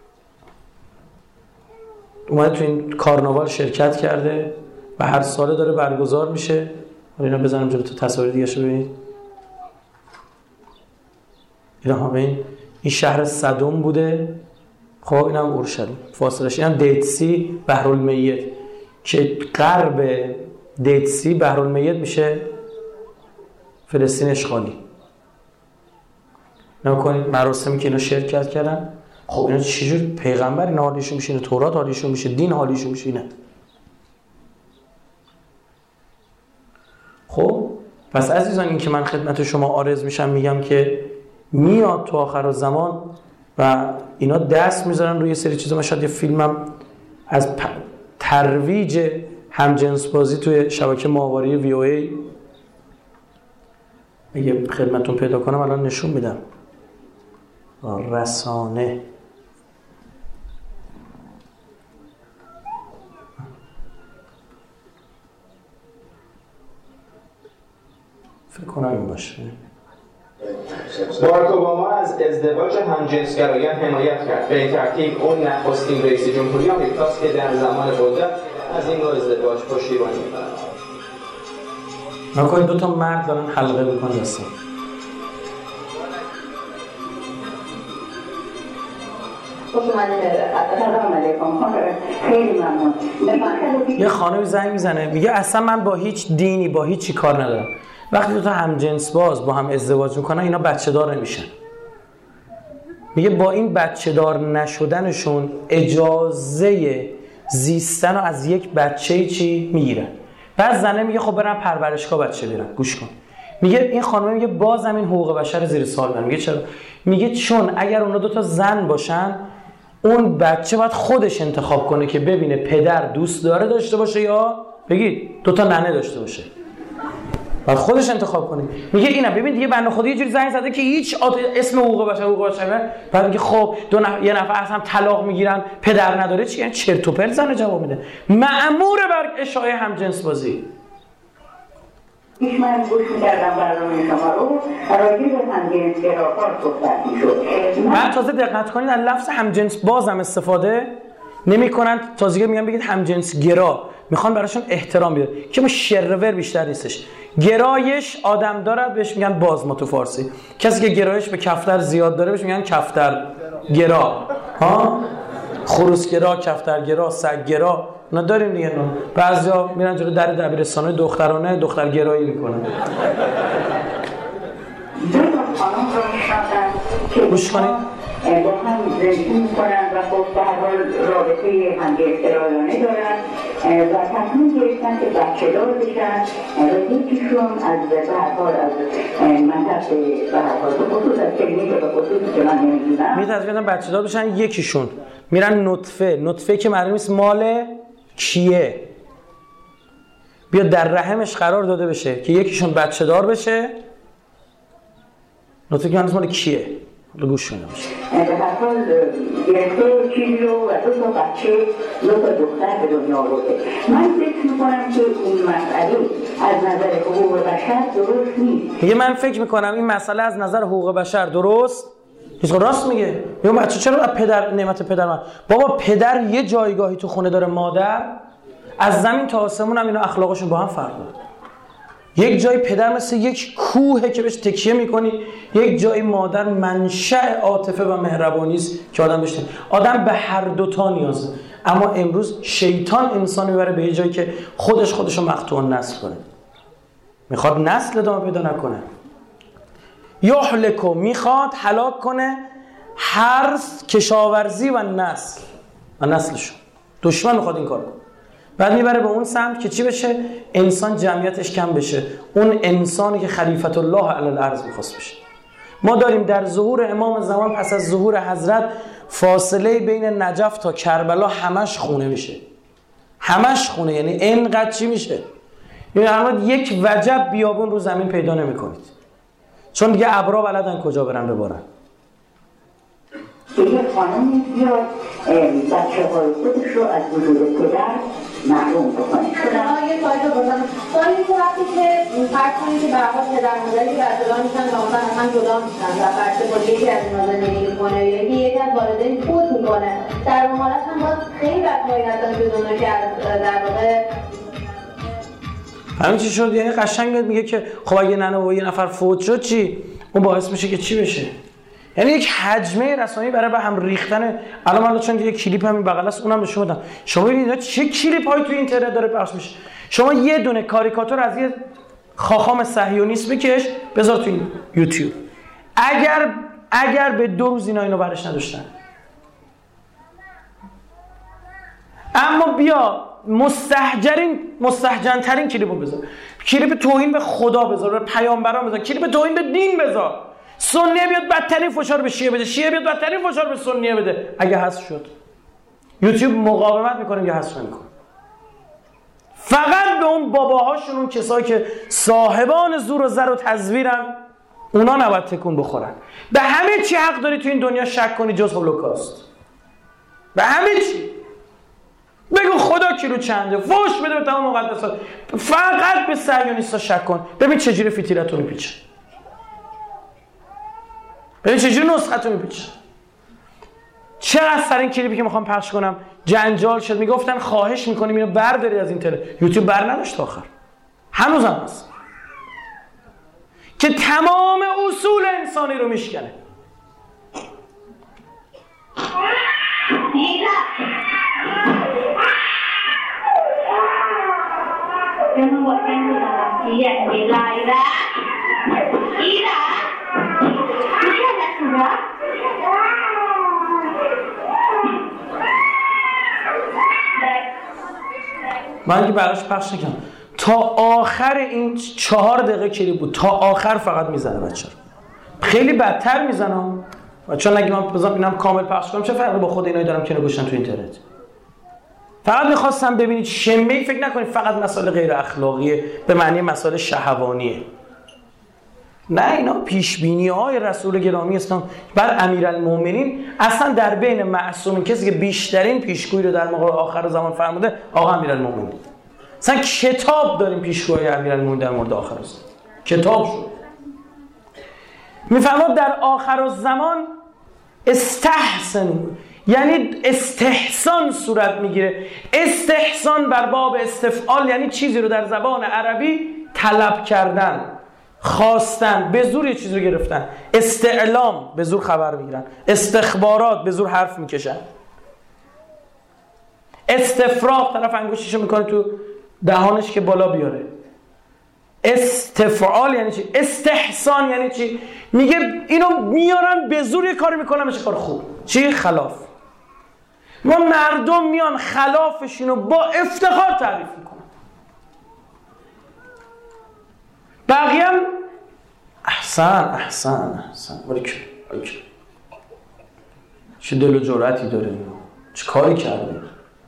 اومده تو این کارناوال شرکت کرده و هر ساله داره برگزار میشه. اینا بزنم جلو تو تصاویر دیگه شو ببینید. اینا این شهر صدوم بوده. خب اینم اورشلیم فاصلش. اینم دیتسی بحرالمیت که غرب دیتسی بحرالمیت میشه فلسطین اشغالی. نکنید مراسمی که اینا شرکت کردن. خب اینا چجور پیغمبر اینا حالیشون میشه، اینا تورات حالیشون میشه، دین حالیشون میشه اینه. خب پس عزیزان این که من خدمت شما عارض میشم میگم که میاد تو آخر الزمان و اینا دست میذارن روی سری چیزا. من شاید یه فیلمم از ترویج همجنس بازی توی شبکه ماهواره وی او ای اگه خدمتتون پیدا کنم الان نشون میدم. رسانه فکر کنم این باشه. باراک اوباما از ازدواج همجنسگرایان حمایت کرد. به این ترتیب اون نخستین رئیس جمهوری آمریکاست که در زمان قدرت از این نوع ازدواج پشتیبانی می‌کند. نکنید 2 تا مرد دارن حلقه میکنن دستم. خیلی ممنون. یه خانمی زنگ میزنه میگه اصلا من با هیچ دینی با هیچی کار ندارم. وقتی 2 تا همجنس باز با هم ازدواج میکنن اینا بچه دار نمیشن. میگه با این بچه دار نشدنشون اجازه زیستن رو از یک بچه چی میگیرن. بعد زنه میگه خب برم پرورشگاه بچه بیارم. گوش کن، میگه این خانم میگه بازم این حقوق بشر زیر سوال میبره. میگه چرا؟ میگه چون اگر اونا 2 تا زن باشن، اون بچه باید خودش انتخاب کنه که ببینه پدر دوست داره داشته باشه یا بگید 2 تا ننه داشته باشه. باید خودش انتخاب کنه. میگه اینم ببین دیگه بنده خدا یه جوری زنگ زده که هیچ اسم حقوق بشر. بعد میگه خب یه نفر از هم طلاق میگیرن، پدر نداره، چی؟ یعنی چرت و پرت زنه جواب میده. مأمور بر اشاعه همجنس بازی. من گوش می‌کردم برنامه شما رو، راجع به همجنسگراها صحبت می‌شد. بعد تازه دقت کنید از لفظ همجنس باز هم استفاده نمی‌کنن، تازه میگن بگید همجنسگرا، میخوان براشون احترام بیارن که ما شرور بیشتر نیستش. گرایش آدم دارد بهش میگن باز، ما تو فارسی کسی که گرایش به کفتر زیاد داره بهش میگن کفترگرا. ها، خروسگرا، کفترگرا، سگگرا، اونا داریم دیگه. بعضیا میرن جلو در دبیرستان دخترانه دخترگرایی میکنن. گوش کنید. با هم زندگی میکنن و خب به هر حال رابطه همجنسگرایانه دارن و تصمیم گرفتن که بچه دار بشن و یکیشون از به هر حال از مذهب به هر حال به خصوص از کلمه که به خصوصی که من نمیدونم میتونن بچه دار بشن، یکیشون میرن نطفه که معلوم نیست مال کیه بیا در رحمش قرار داده بشه که یکیشون بچه دار بشه. نطفه که معلوم نیست مال کیه، گوش کنید. به هر حال گرفته چیزی رو و 2 تا بچه 2 تا دختر به دنیا آورده. من فکر میکنم که این مسئله از نظر حقوق بشر درست نیست. میگه من فکر میکنم این مسئله از نظر حقوق بشر درست نیست. راست میگه. میگه بچه چرا پدر نعمت پدر من؟ بابا پدر یه جایگاهی تو خونه داره، مادر از زمین تا آسمون هم اینا اخلاقشون با هم فرق داره. یک جای پدر مثل یک کوهه که بهش تکیه میکنی، یک جای مادر منشأ عاطفه و مهربانی است که آدم بشه. آدم به هر 2 تا نیازه. اما امروز شیطان انسان میبره به یه جایی که خودشو مقطوع نسل کنه. میخواد نسل ادامه پیدا نکنه. یهلکو، میخواد هلاک کنه حرث، کشاورزی و نسلشو. دشمن میخواد این کار کنه. بعد میبره به اون سمت که چی بشه؟ انسان جمعیتش کم بشه. اون انسانی که خلیفت الله علی الارض میخواست بشه. ما داریم در ظهور امام زمان پس از ظهور حضرت فاصله بین نجف تا کربلا همش خونه میشه. همش خونه، یعنی اینقدر چی میشه؟ یعنی یک وجب بیابون رو زمین پیدا نمیکنید، چون دیگه ابرا بلدن کجا برن ببارن. که یک خانمی بیاد بچه های خودش رو از وجود پدر محروم بکنه. یه سایت رو بزنم سایت تو وقتی که فرض کنید که برها پدر مادری که از جدا میشن و مثلا هم جدا میشن و بچه با یکی از اینا زندگی میکنه یا یکی از والدین فوت میکنه، در اون حالت هم باز خیلی بچه‌هایی هستن که اونا که در واقع همین چی شد. یعنی قشنگ میگه که خب اگه ننه و یه نفر فوت شد چی؟ اون باعث میشه که چی بشه؟ یعنی یک حجمه رسانه‌ای برای به هم ریختن. الان من چون یه کلیپ همین بغل است اونم نشون بدم. شما ببینید چه کلیپ‌هایی تو اینترنت داره پخش میشه. شما یه دونه کاریکاتور از یه خاخام صهیونیست بکش بذار تو یوتیوب. اگر به 2 روز اینا اینو برش نداشتن. اما بیا مستهجن‌ترین کلیپو بذار. کلیپ توهین به خدا بذار، به پیامبران بذار، کلیپ توهین به دین بذار. سنیه بیاد بدترین فشار به شیعه بده، شیعه بیاد بدترین فشار به سنیه بده. اگه حذف شد یوتیوب مقاومت میکنه یا حذف نمیکنه. فقط به اون باباهاشون، اون کسایی که صاحبان زور و زر و تزویرن، اونا نباید تکون بخورن. به همه چی حق داری تو این دنیا شک کنی جز هولوکاست. به همه چی. بگو خدا کیلو چنده، فوش بده به تمام مقدسات. فقط به صهیونیستا شک کن، ببین چجوری فطیرتون میپیچه، ببین چجوری نسختون میپیچه. چقدر سر این کلیپی که میخوام پخش کنم جنجال شد. میگفتن خواهش میکنیم اینو بردارید از اینترنت. یوتیوب بر نداشت آخر، هنوزم هست که تمام اصول انسانی رو میشکنه. من که براش پخش نکنم. تا آخر این 4 دقیقه کلیپ بود، تا آخر فقط میزنه بچه رو. خیلی بدتر میزنم و چون اگه من بذارم اینم کامل پخش کنم چه فرقی با خود اینایی دارم که نگوشتن تو اینترنت. فقط میخواستم ببینید شمه‌ای فکر نکنید فقط مسائل غیر اخلاقیه به معنی مسائل شهوانیه. نه، اینا پیشبینی‌های رسول گرامی اسلام. بعد امیرالمومنین اصلا در بین معصومین کسی که بیشترین پیشگویی رو در موقع آخر زمان فرموده آقا امیرالمومنین. اصلا کتاب داریم پیشگویی امیرالمومنین در مورد آخر زمان. کتاب شد. میفرماد در آخر زمان استحسن، یعنی استحسان صورت میگیره. استحسان بر باب استفعال یعنی چیزی رو در زبان عربی طلب کردن، خواستن، به زور یه چیزی رو گرفتن. استعلام، به زور خبر میگیرن. استخبارات، به زور حرف میکشن. استفراغ، طرف انگشتشو میکنه تو دهانش که بالا بیاره. استفعال یعنی چی؟ استحسان یعنی چی؟ میگه اینو میارن به زور یه کاری میکنن میشه کار خوب. چی؟ خلاف. ما مردم میان خلافشونو با افتخار تعریف میکنن. بقیه هم احسن باریکلا چه دل و جرأتی داره اینو، چه کاری کرده.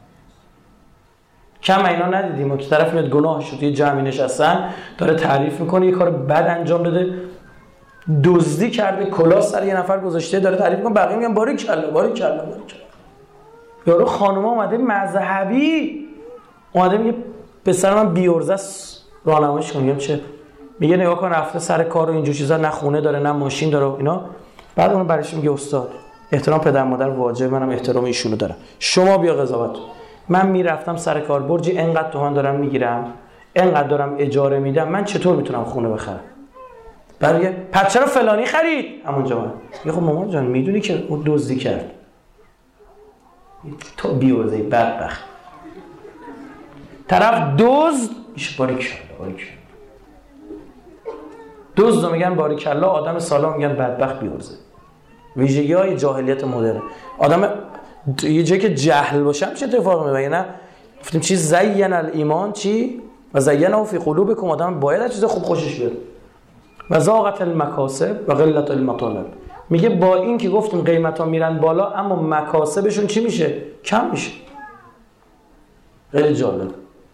کم اینا ندیدیم که طرف میاد گناهش رو توی جمعی نشستن داره تعریف میکنه، یه کار بد انجام داده، دزدی کرده، کلاه سر یه نفر گذاشته، داره تعریف میکنه، بقیه میگن باریکلا. یارو خانوما اومده مذهبی اومده میگه پسر من بیورزه است، راهنماییش کنم. میگم چه؟ میگه نگاه کن رفته سر کار و اینجور چیزا، نه خونه داره نه ماشین داره اینا. بعد اون برایش میگه استاد احترام پدر مادر واجب، منم احترام ایشونو دارم، شما بیا قضاوت. من میرفتم سر کار برجی انقدر تومان دارم میگیرم، انقدر دارم اجاره میدم، من چطور میتونم خونه بخرم؟ برای پس چرا فلانی خرید همونجا؟ من میگه خب مامان جان میدونی که اون دزدی کرد، تو بیورزه بدبخت. طرف دزد میشه باریکلا. دزد رو میگن باریکلا، آدم سالم میگن بدبخت بیورزه. ویژگی‌های جاهلیت مدرن. آدم یه جایی که جهل باشه چه اتفاقی میفته؟ نه گفتیم چی؟ زین الایمان چی؟ و زینه فی قلوبکم. آدم باید چیز خوب خوشش بیاد. و ذاقت المکاسب و قلت المطالب. میگه با این که گفتیم قیمتا میرن بالا اما مکاسبشون چی میشه؟ کم میشه. خیلی جالب.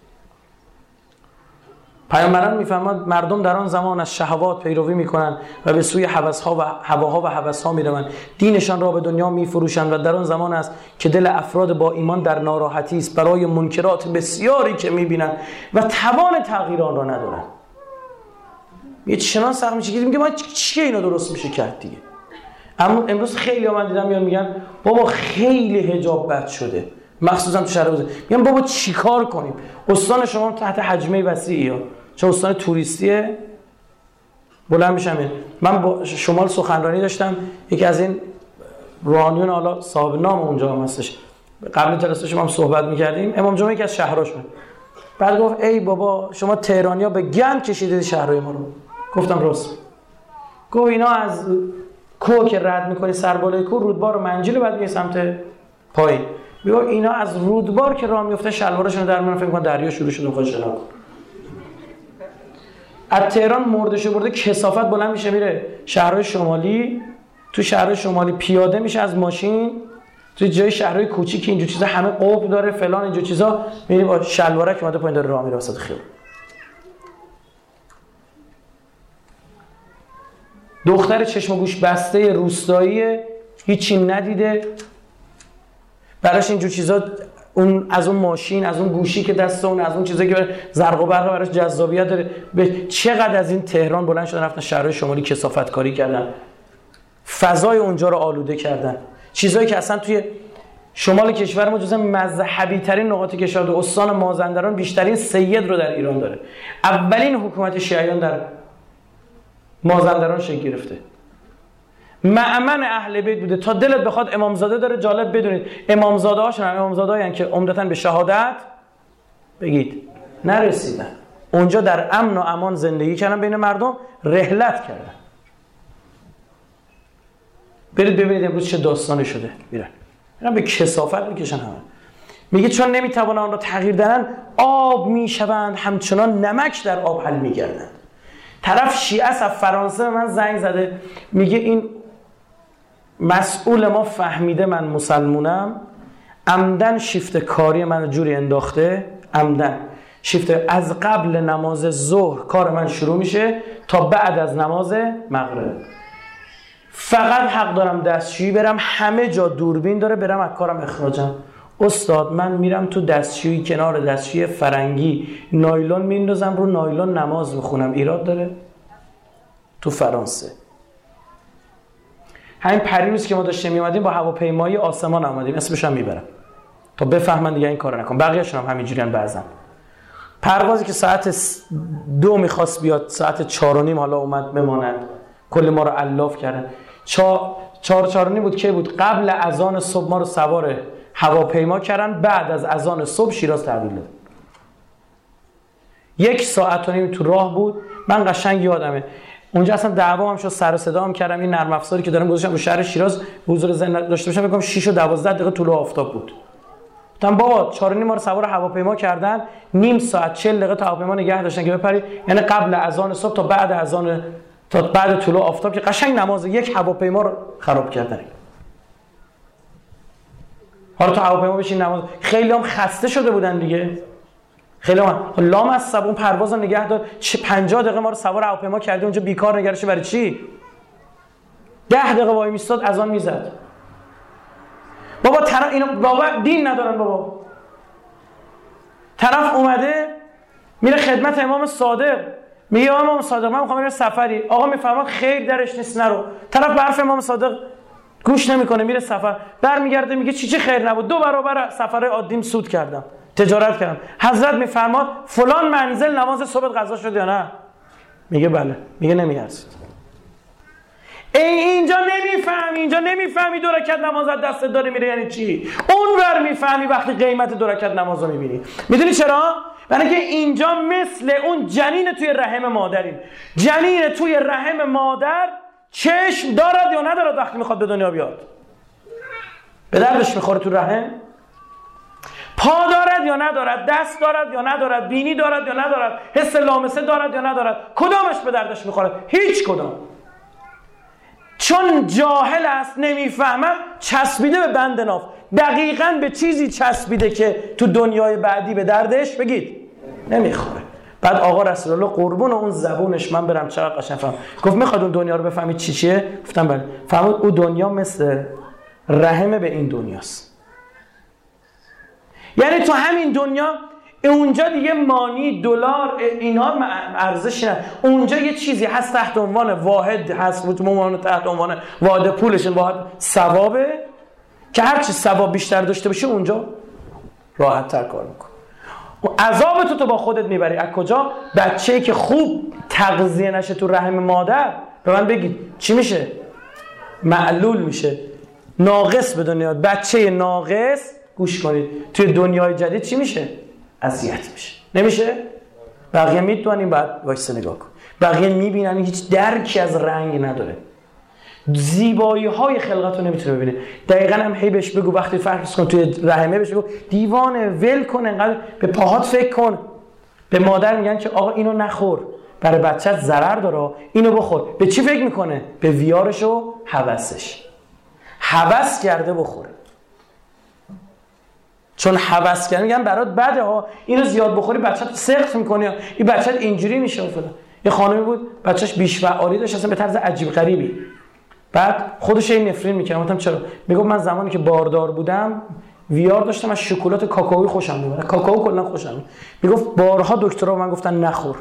پیامبران میفهمند مردم در آن زمان از شهوات پیروی میکنن و به سوی هوس‌ها و هواها و هوس‌ها میروند، دینشان را به دنیا میفروشند و در آن زمان است که دل افراد با ایمان در ناراحتی است برای منکرات بسیاری که میبینند و توان تغییر آن را ندارند. یه چنان سخت میشه که میگه ما چیه اینا درست میشه کرد دیگه. اما امروز خیلی من دیدم میگن بابا خیلی حجاب بد شده، مخصوصا تو شهر بزرگ. میگن بابا چیکار کنیم؟ استان شما تحت حجمه وسیعی ها، چون استان توریستیه بلند میشم. من با شمال سخنرانی داشتم، یکی از این روحانیون حالا صاحب نام اونجا هم هستش، قبل جلسه شما هم صحبت میکردیم، امام جمعه یکی از شهرهاشون. بعد گفت ای بابا شما تهرانیا به گند کشیدید شهرهای ما رو. گفتم راست. گفت اینا از کوه که رد میکنی سر بالای کوه، رودبار و منجیل بعد میگه سمت پایین. میگه اینا از رودبار که راه میفته شلوارشون رو در میارن، فکر کنن دریا شروع شده خودش نکن. از تهران مردش برده کثافت بلند میشه میره شهرهای شمالی، تو شهرهای شمالی پیاده میشه از ماشین، تو جای شهرهای کوچیک اینجور چیزا همه قطب داره فلان اینجور چیزا، میبینی با شلوارک اومده پایین داره راه میره وسط خیابون. دختر چشم و گوش بسته روستایی هیچی ندیده، براش اینجور چیزا، اون از اون ماشین، از اون گوشی که دست اون، از اون چیزایی که زرق و برق براش جذابیت داره. به چقدر از این تهران بلند شدن رفتن شهرهای شمالی کثافت کاری کردن، فضای اونجا رو آلوده کردن، چیزایی که اصلا توی شمال کشور ما جزو مذهبی ترین نقاط کشور، استان مازندران بیشترین سید رو در ایران داره. اولین حکومت شیعیان در مازندران شکل گرفته، مأمن اهل بیت بوده. تا دلت بخواد امامزاده داره. جالب بدونید امامزاده هاشون هم امامزاده‌هایی که عمدتاً به شهادت بگید نرسیدن، اونجا در امن و امان زندگی کردن، بین مردم رحلت کردن. برید ببینید امروز چه داستانی شده. میرن اینا به کثافت میکشن همه. میگه چون نمیتوانند آن را تغییر دهند آب میشوند همچنان نمک در آب حل میگردند. طرف شیعه از فرانسه به من زنگ زده میگه این مسئول ما فهمیده من مسلمونم، عمدن شیفت کاری من جوری انداخته، عمدن شیفت از قبل نماز ظهر کار من شروع میشه تا بعد از نماز مغرب. فقط حق دارم دستشویی برم، همه جا دوربین داره، برم از کارم اخراجم. استاد من میرم تو دستشویی، کنار دستشویی فرنگی نایلون میندازم، رو نایلون نماز میخونم، ایراد داره؟ تو فرانسه. همین پریروز که ما داشتیم میومدیم با هواپیمای آسمان اومدیم، اسمش هم میبرم تا بفهمن دیگه این کارو نکن. بقیه‌شون هم همینجوریان. بعضن پروازی که ساعت 2 میخواست بیاد ساعت 4:30 حالا اومد بماند، کل ما رو علاف کردن. 4:30 بود که بود قبل اذان صبح ما رو سوار هواپیما کردن، بعد از اذان صبح شیراز تحویل دادن. 1 ساعت و نیم تو راه بود. من قشنگ یادمه اونجا اصلا دعوام هم شد، سر و صدا هم کردم. این نرم افزاری که دارم گذاشتم رو شهر شیراز حضور ذهن داشته باشم، بگم 6 و 12 دقیقه طلوع آفتاب بود. گفتم بابا 4:30 ما رو سوار هواپیما کردن، نیم ساعت 40 دقیقه تا هواپیما نگه داشتن که بپری، یعنی قبل اذان صبح تا بعد اذان تا بعد طلوع آفتاب که قشنگ نماز یک هواپیما رو خراب کردن. حالا تو هواپیما بشین نماز، خیلی هم خسته شده بودن دیگه، خیلی هم لام از صبون پرواز رو نگه دار. 50 دقیقه ما رو سوار هواپیما کرده اونجا بیکار نگرشه برای چی؟ 10 دقیقه وای میستاد اذان میزد. بابا طرف اینو بابا دین ندارن بابا. طرف اومده میره خدمت امام صادق، میگه امام صادق من میخوام برم سفری. آقا میفرماد خیر درش نیست نرو. طرف به حرف امام صادق گوش نمیکنه، میره سفر، برمیگرده میگه چی خیر نبود، 2 برابر سفرهای عادیم سود کردم، تجارت کردم. حضرت میفرماد فلان منزل نماز صبح قضا شد یا نه؟ میگه بله. میگه نمیارزید. اینجا نمیفهمی 2 رکعت نماز از دست داره میره یعنی چی؟ اونور میفهمی وقتی قیمت 2 رکعت نماز رو میبینی. میدونی چرا؟ برای اینکه اینجا مثل اون جنین توی رحم مادریم. جنین توی رحم مادر چشم دارد یا ندارد وقتی میخواد به دنیا بیاد؟ به دردش میخوره تو رحم؟ پا دارد یا ندارد؟ دست دارد یا ندارد؟ بینی دارد یا ندارد؟ حس لامسه دارد یا ندارد؟ کدامش به دردش میخوره؟ هیچ کدام. چون جاهل است، نمیفهمم، چسبیده به بند ناف، دقیقاً به چیزی چسبیده که تو دنیای بعدی به دردش بگید نمیخوره. بعد آقا رسول الله قربون اون زبونش من برم چقدر قشنگ فهم. گفت میخواد اون دنیا رو بفهمید چیه؟ گفتم بله. فهمید اون دنیا مثل رحم به این دنیاست. یعنی تو همین دنیا اونجا دیگه مانی، دلار، اینا ارزش نه. اونجا یه چیزی هست تحت عنوان واحد هست، تحت عنوان واحد پولش، واحد ثوابه که هر چی ثواب بیشتر داشته باشه اونجا راحت تر کار میکنه. عذاب تو با خودت میبری. از کجا؟ بچه‌ای که خوب تغذیه نشه تو رحم مادر، به من بگید چی میشه؟ معلول میشه، ناقص به دنیا. بچه ناقص گوش کنید توی دنیای جدید چی میشه؟ اذیت میشه. نمیشه؟ بقیه میدونیم بعد وایس نگاه کن. بقیه میبینن هیچ درکی از رنگ نداره، زیبایی های خلقت رو نمیتونه ببینه. دقیقاً هم هی بهش بگو وقتی فرض کن توی رحمه بهش بگو دیوانه ول کن، انقدر به پاهات فکر کن. به مادر میگن که آقا اینو نخور، برای بچت ضرر داره، اینو بخور. به چی فکر میکنه؟ به ویارش و هوسش. هوس کرده بخوره. چون هوس کرده میگن برات بده ها، اینو زیاد بخوری بچت سقط میکنه، این بچت اینجوری میشه و فلان. یه خانمی بود بچه‌ش بیش فعالی داشت اصلا به طرز عجیب غریبی. بعد خودش این نفرین میکرد. گفتم چرا؟ میگم من زمانی که باردار بودم ویار داشتم، از شکلات کاکائویی خوشم میاد. کاکائو کلا خوشم میاد. میگفت بارها دکترها به من گفتن نخور.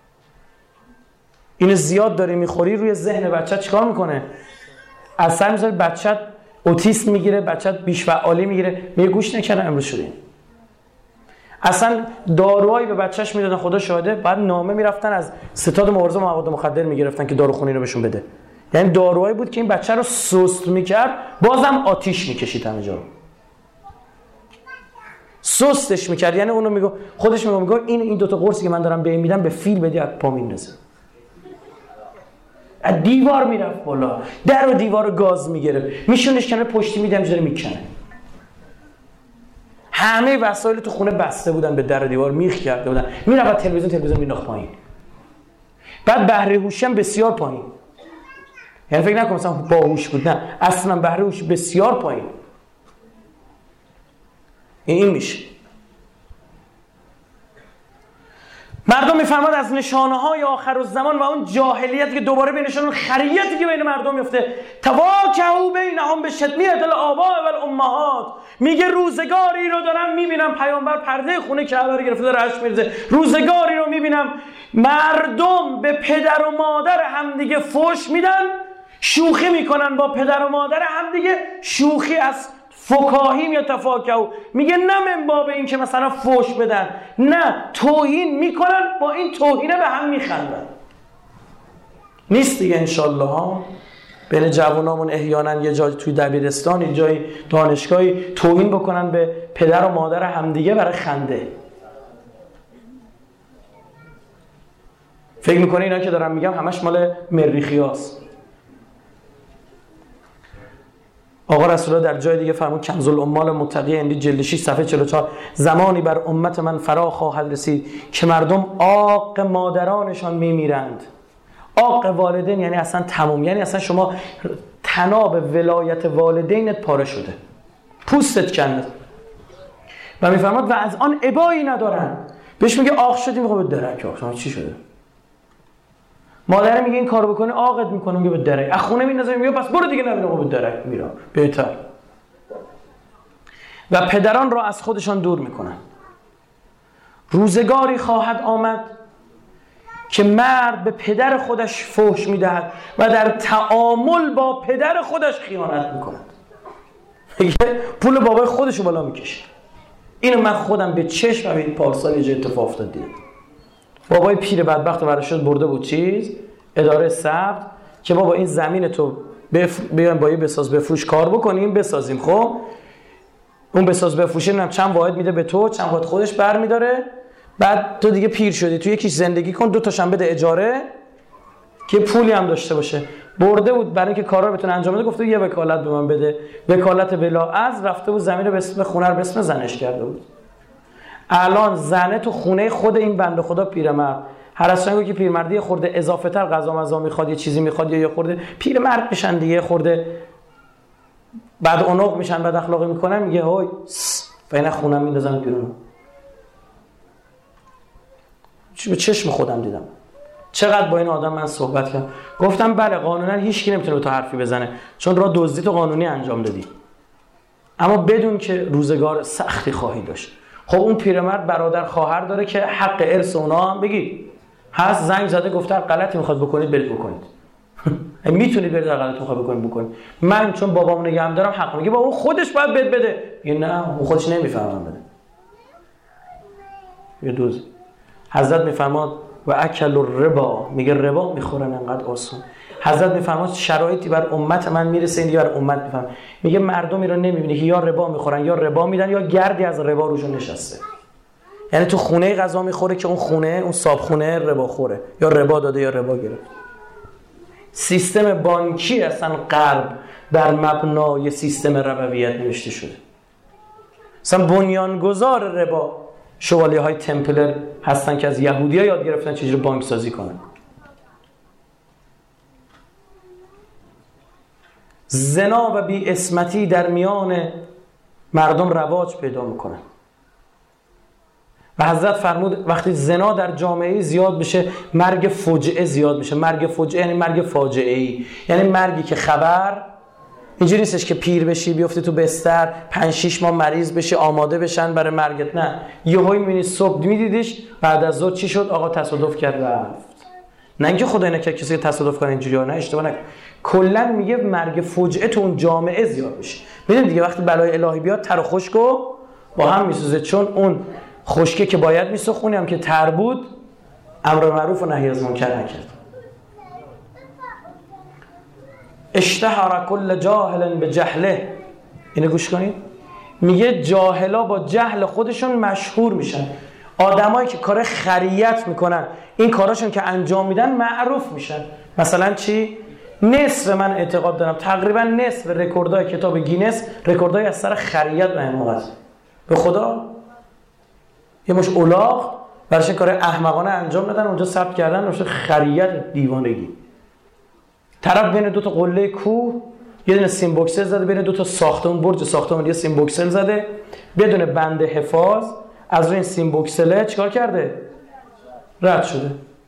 اینو زیاد داری میخوری روی ذهن بچت چیکار میکنه؟ اثر میذاره، بچت اوتیسم میگیره، بچت بیش فعالی میگیره. میگه گوش نکردم امروز شدیم. اصلا داروهایی به بچهش میدادن خدا شاهده، بعد نامه میرفتن از ستاد مبارزه با مواد مخدر میگرفتن که داروخونی رو بهشون بده. یعنی داروهایی بود که این بچه رو سست میکرد، بازم آتیش میکشید همه جا. سستش میکرد. یعنی اونو میگه خودش میگه این 2 تا قرصی که من دارم به این میدم به فیل بدی از پا میندازه. از دیوار میرفت بالا، در و دیوار گاز میگرفت، میشونش کنه پشتی میدم جوری میکنه. همه وسایل تو خونه بسته بودن به در و دیوار، میخ کرده بودن، میرفت تلویزیون مینداخت پایین. بعد بهره هوشی هم بسیار پایین. یعنی فکر نکن مثلا باهوش بود، نه اصلا بهره هوشی بسیار پایین. این میشه. مردم میفرماد از نشانه‌های آخرالزمان و اون جاهلیتی که دوباره بینشون، خریتی که بین مردم میفته، تواکهوا بینهم بشتمیة الآباء والامهات. میگه روزگاری رو دارم میبینم، پیامبر پرده خونه کعبه رو گرفته داره اشک میریزه، روزگاری رو میبینم مردم به پدر و مادر همدیگه فحش میدن، شوخی میکنن با پدر و مادر همدیگه، شوخی از فکاهیم یا تفاکهوا. میگه نه من باب این که مثلا فحش بدن، نه توهین میکنن، با این توهینه به هم میخندن. نیست دیگه انشالله ها بین جوانامون احیانا یه جای توی دبیرستان، یه جای دانشگاهی توهین بکنن به پدر و مادر همدیگه برای خنده. فکر میکنه اینا که دارم میگم همش مال مریخیاست. آقا رسول الله در جای دیگه فرمود کنز الاموال متقی هندی جلد 6 صفحه 44 زمانی بر امت من فرا خواهد رسید که مردم عاق مادرانشان میمیرند. عاق والدین یعنی اصلا تموم، یعنی اصلا شما تناب ولایت والدینت پاره شده، پوستت کنده. و میفرماد و از آن ابایی ندارن. بهش میگه عاق شدی، میگه به درک شما چی شده؟ مادر میگه این کارو بکنی عاقت میکنه، میگه به درک. از خونه میندازه میگه پس برو دیگه نبینم، به درک میرم بهتر. و پدران را از خودشان دور میکنن. روزگاری خواهد آمد که مرد به پدر خودش فحش میدهد و در تعامل با پدر خودش خیانت میکند. میگه پول بابای خودشو بالا میکشه. اینو من خودم به چشم همین پارسال یه اتفاق افتاد دیدم. بابای پیر بدبخت ورشاد برده بود اداره ثبت که بابا این زمین تو بیایم با یه بساز بفروش کار بکنیم، بسازیم. خب اون بساز بفروشه نمیدونم چند واحد میده به تو، چند واحد خودش برمیداره. بعد تو دیگه پیر شدی، تو یکیش زندگی کن، 2 تاشم بده اجاره که پولی هم داشته باشه. برده بود برای اینکه کارا رو بتونه انجام بده، گفته یه وکالت به من بده، وکالت ولایت. رفته بود زمین رو به اسم خونه رو به اسم زنش کرده بود. الان زنه تو خونه خود این بنده خدا پیرمرد، هر از چنگو که پیرمردی خورده اضافه تر غذا مزا میخواد، یه چیزی میخواد، یا خورده پیرمرد میشن دیگه، خورده بعد عنق میشن، بعد اخلاقی میکنن، میگه هوی فینا خونم میندازم بیرون. به چشم خودم دیدم. چقدر با این آدم من صحبت کردم، گفتم بله قانونا هیچ کی نمیتونه به تو حرفی بزنه چون راه دزدی تو قانونی انجام دادی، اما بدون که روزگار سختی خواهی داشت. خب اون پیرمرد برادر خواهر داره که حق ارث اونا هم بگید هست، زنگ زده گفته غلطی میخواد بکنید برید بکنید. میتونید برید غلط میخواد بکنید. من چون بابامو نگهم دارم حق میگه بابا خودش باید بده. میگه نه اون خودش نمیفهمه بده. یه دوز حضرت میفرماد و اکل الربا، میگه ربا میخورن انقدر آسون. حضرت میفرماد شرایطی بر امت من میرسه این دیگه بر امت میفهمه. میگه مردمی رو نمیبینی که یا ربا میخورن یا ربا میدن یا گردی از ربا روشون نشسته. یعنی تو خونه غذا میخوره که اون خونه، اون صاحب خونه ربا خوره، یا ربا داده یا ربا گرفت. سیستم بانکی اصلا غرب بر مبنای سیستم ربویت نوشته شده. اصلا بنیانگذار ربا شوالیه های تمپلر هستن که از یهودی ها یاد گرفتن چجوری بانک سازی کنن. زنا و بی اسمتی در میان مردم رواج پیدا میکنه و حضرت فرمود وقتی زنا در جامعه زیاد بشه مرگ فجعه زیاد میشه. مرگ فجعه یعنی مرگ فاجعه ای، یعنی مرگی که خبر اینجوری نیستش که پیر بشی بیفتی تو بستر 5-6 ماه مریض بشی آماده بشن برای مرگت، نه یهویی میبینی صبح میدیدش بعد از ظهر چی شد آقا تصادف کرد رفت. نه اینکه خدای نکنه کسی که تصادف کنه اینجوری، نه اشتباه نکن. کلا میگه مرگ فجعه تو اون جامعه زیاد میشه. ببین دیگه وقتی بلای الهی بیاد تر و خشکو با هم میسوزه، چون اون خشکه که باید میسوخونی هم که تر بود امر معروف و نهی از منکر نکرد. اشتهر کل جاهل به جهله. اینو گوش کنید. میگه جاهلا با جهل خودشون مشهور میشن. آدمایی که کار خریت میکنن این کاراشون که انجام میدن معروف میشن. مثلا چی؟ نصف من اعتقاد دارم تقریبا نصف رکوردهای کتاب گینس رکوردهای از سر خریت به موقع است. به خدا یه مش الاغ برایش کار احمقانه انجام دادن، اونجا ثبت کردن نوشته خریت دیوانگی. طرف بین دو تا قله کوه یه دونه سیم بوکسل زده، بین دو تا ساختمون برج ساختمون یه سیم بوکسل زده بدون بند حفاظ، از روی این سیم بوکسله چیکار کرده؟ رد شده.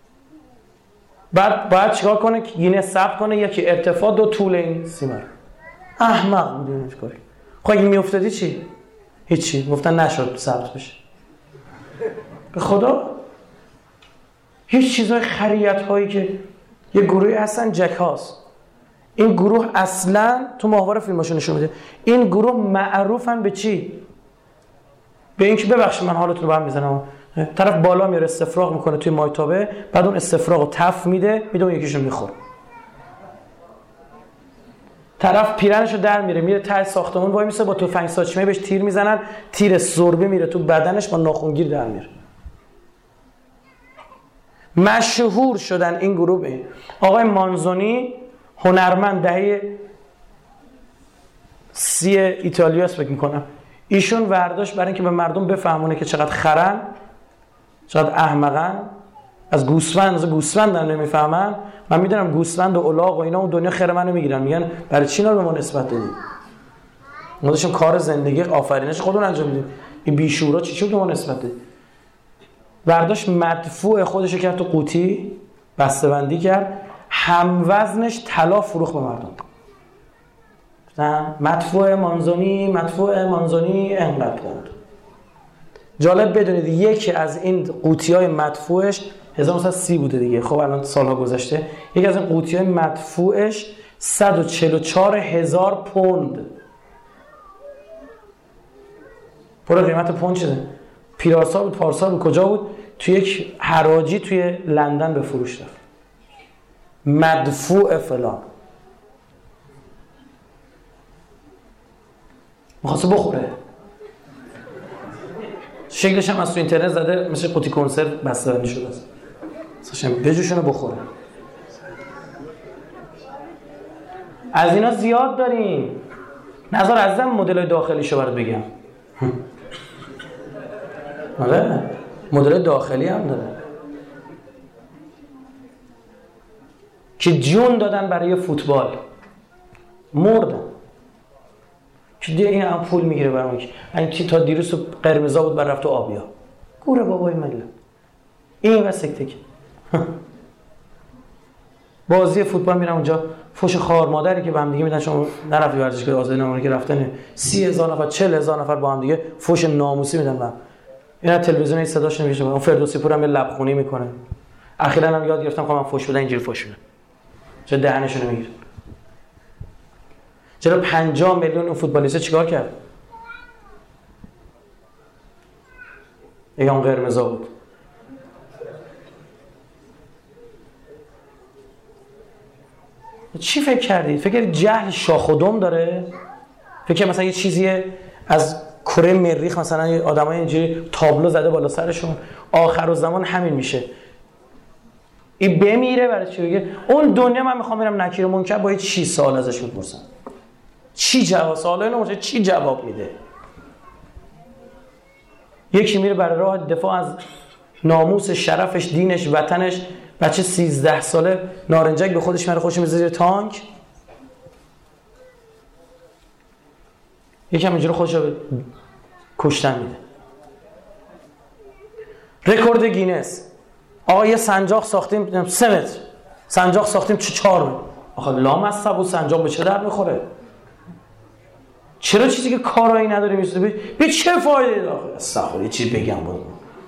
بعد باید چیکار کنه که گینه ثبت کنه یکی ارتفاع دو طول این سیمر. احمق میدونی چیکار. خب این میافتادی چی؟ هیچی، گفتن نشد ثبت بشه. به خدا هیچ چیزای خریت هایی که یه گروهی هستن جک هاست. این گروه اصلا تو ماهواره فیلماشو نشون میده. این گروه معروفن به چی؟ به اینکه ببخشید من حالتون رو به هم میزنم. طرف بالا میاره استفراغ میکنه توی مایتابه، بعد اون استفراغو تف میده اون یکیشون میخوره. طرف پیرنشو در میره ته ساختمون وای میسه با تفنگ ساچمه بهش تیر میزنن، تیر ضربه میره تو بدنش با ناخنگیر در میره. مشهور شدن این گروه به این. آقای مانزونی هنرمند دهه 30 ایتالیاست فکر میکنم، ایشون ورداشت برای اینکه به مردم بفهمونه که چقدر خرن چقدر احمقن، از گوسفند نمیفهمن. من میدونم گوسفند و الاغ و اینا اون دنیا خیر منو میگیرن، میگن برای چی اینا رو به ما نسبت دادی؟ ما داشتیم کار زندگی آفرینش خودمون انجام میدیم، این بیشورا چی به ما نسبت دادی؟ برداشت مدفوع خودشو کرد تو قوطی بسته‌بندی کرد، هم وزنش طلا فروخت به مردم. مدفوع مانزونی انقدر بود. جالب بدونید یکی از این قوطی‌های مدفوعش 1930 بوده دیگه، خب الان سالها گذشته، یکی از این قوطی‌های مدفوعش 144,000 پوند. پول قیمت پوند چیزه؟ پارسال بود کجا بود؟ توی یک حراجی توی لندن به فروش رفت. مدفوع فلان. می‌خواسته بخوره. شکلش هم از تو اینترنت زده مثل قوطی کنسرو بسته‌بندی شده است. مثلا بجوشونه بخوره. از اینا زیاد داریم. نظر عزیزم مدل داخلیشو برات بگم. آره مدل داخلی هم داره که جون دادن برای فوتبال، مردن که دیگه این هم پول میگیره برامون که این تا دیروز تو قرمزا بود بر رفت تو آبیا. گوره بابای ملت این وسکته که بازی فوتبال میرم اونجا فوش خوار مادری که با هم دیگه میدن شما نرفتی ورزشگاه آزادی نمونه که رفتن 30,000 نفر 40,000 نفر با هم دیگه فوش ناموسی میدن. من اینا تلویزیون این صداش نمیشه. اون فردوسی پور هم یه لبخونی میکنه. اخیراً هم یاد گرفتم خودم فوش بدن اینجوری فوش بدن. چه دهنشون میگیره. چرا 50 میلیون اون فوتبالیست چیکار کرد؟ اون قرمزا بود. چی فکر کردید؟ فکر جهل شاخ و دم داره؟ فکر مثلا یه چیزیه از کره مریخ مثلا آدمای اینجوری تابلو زده بالا سرشون آخرالزمان همین میشه. این بمیره برای چی بگه؟ اون دنیا من میخوام برم نکیر منکر با چی سوال ازش بپرسم؟ چی جواب سوالا اینو چی جواب میده؟ یکی میره برای راه دفاع از ناموس شرفش دینش وطنش، بچه 13 ساله نارنجک به خودش میاره خودش میذاره زیر تانک، یکم اینجوری خودش رو کشتن میده. رکورد گینس آقا یه سنجاق ساختیم 3 متر، سنجاق ساختیم 4 متر. آخه لامصب و سنجاق به چه درد میخوره؟ چرا چیزی که کارایی نداره میسته به چه فایده داره؟ استغفر یه چیز بگم بود.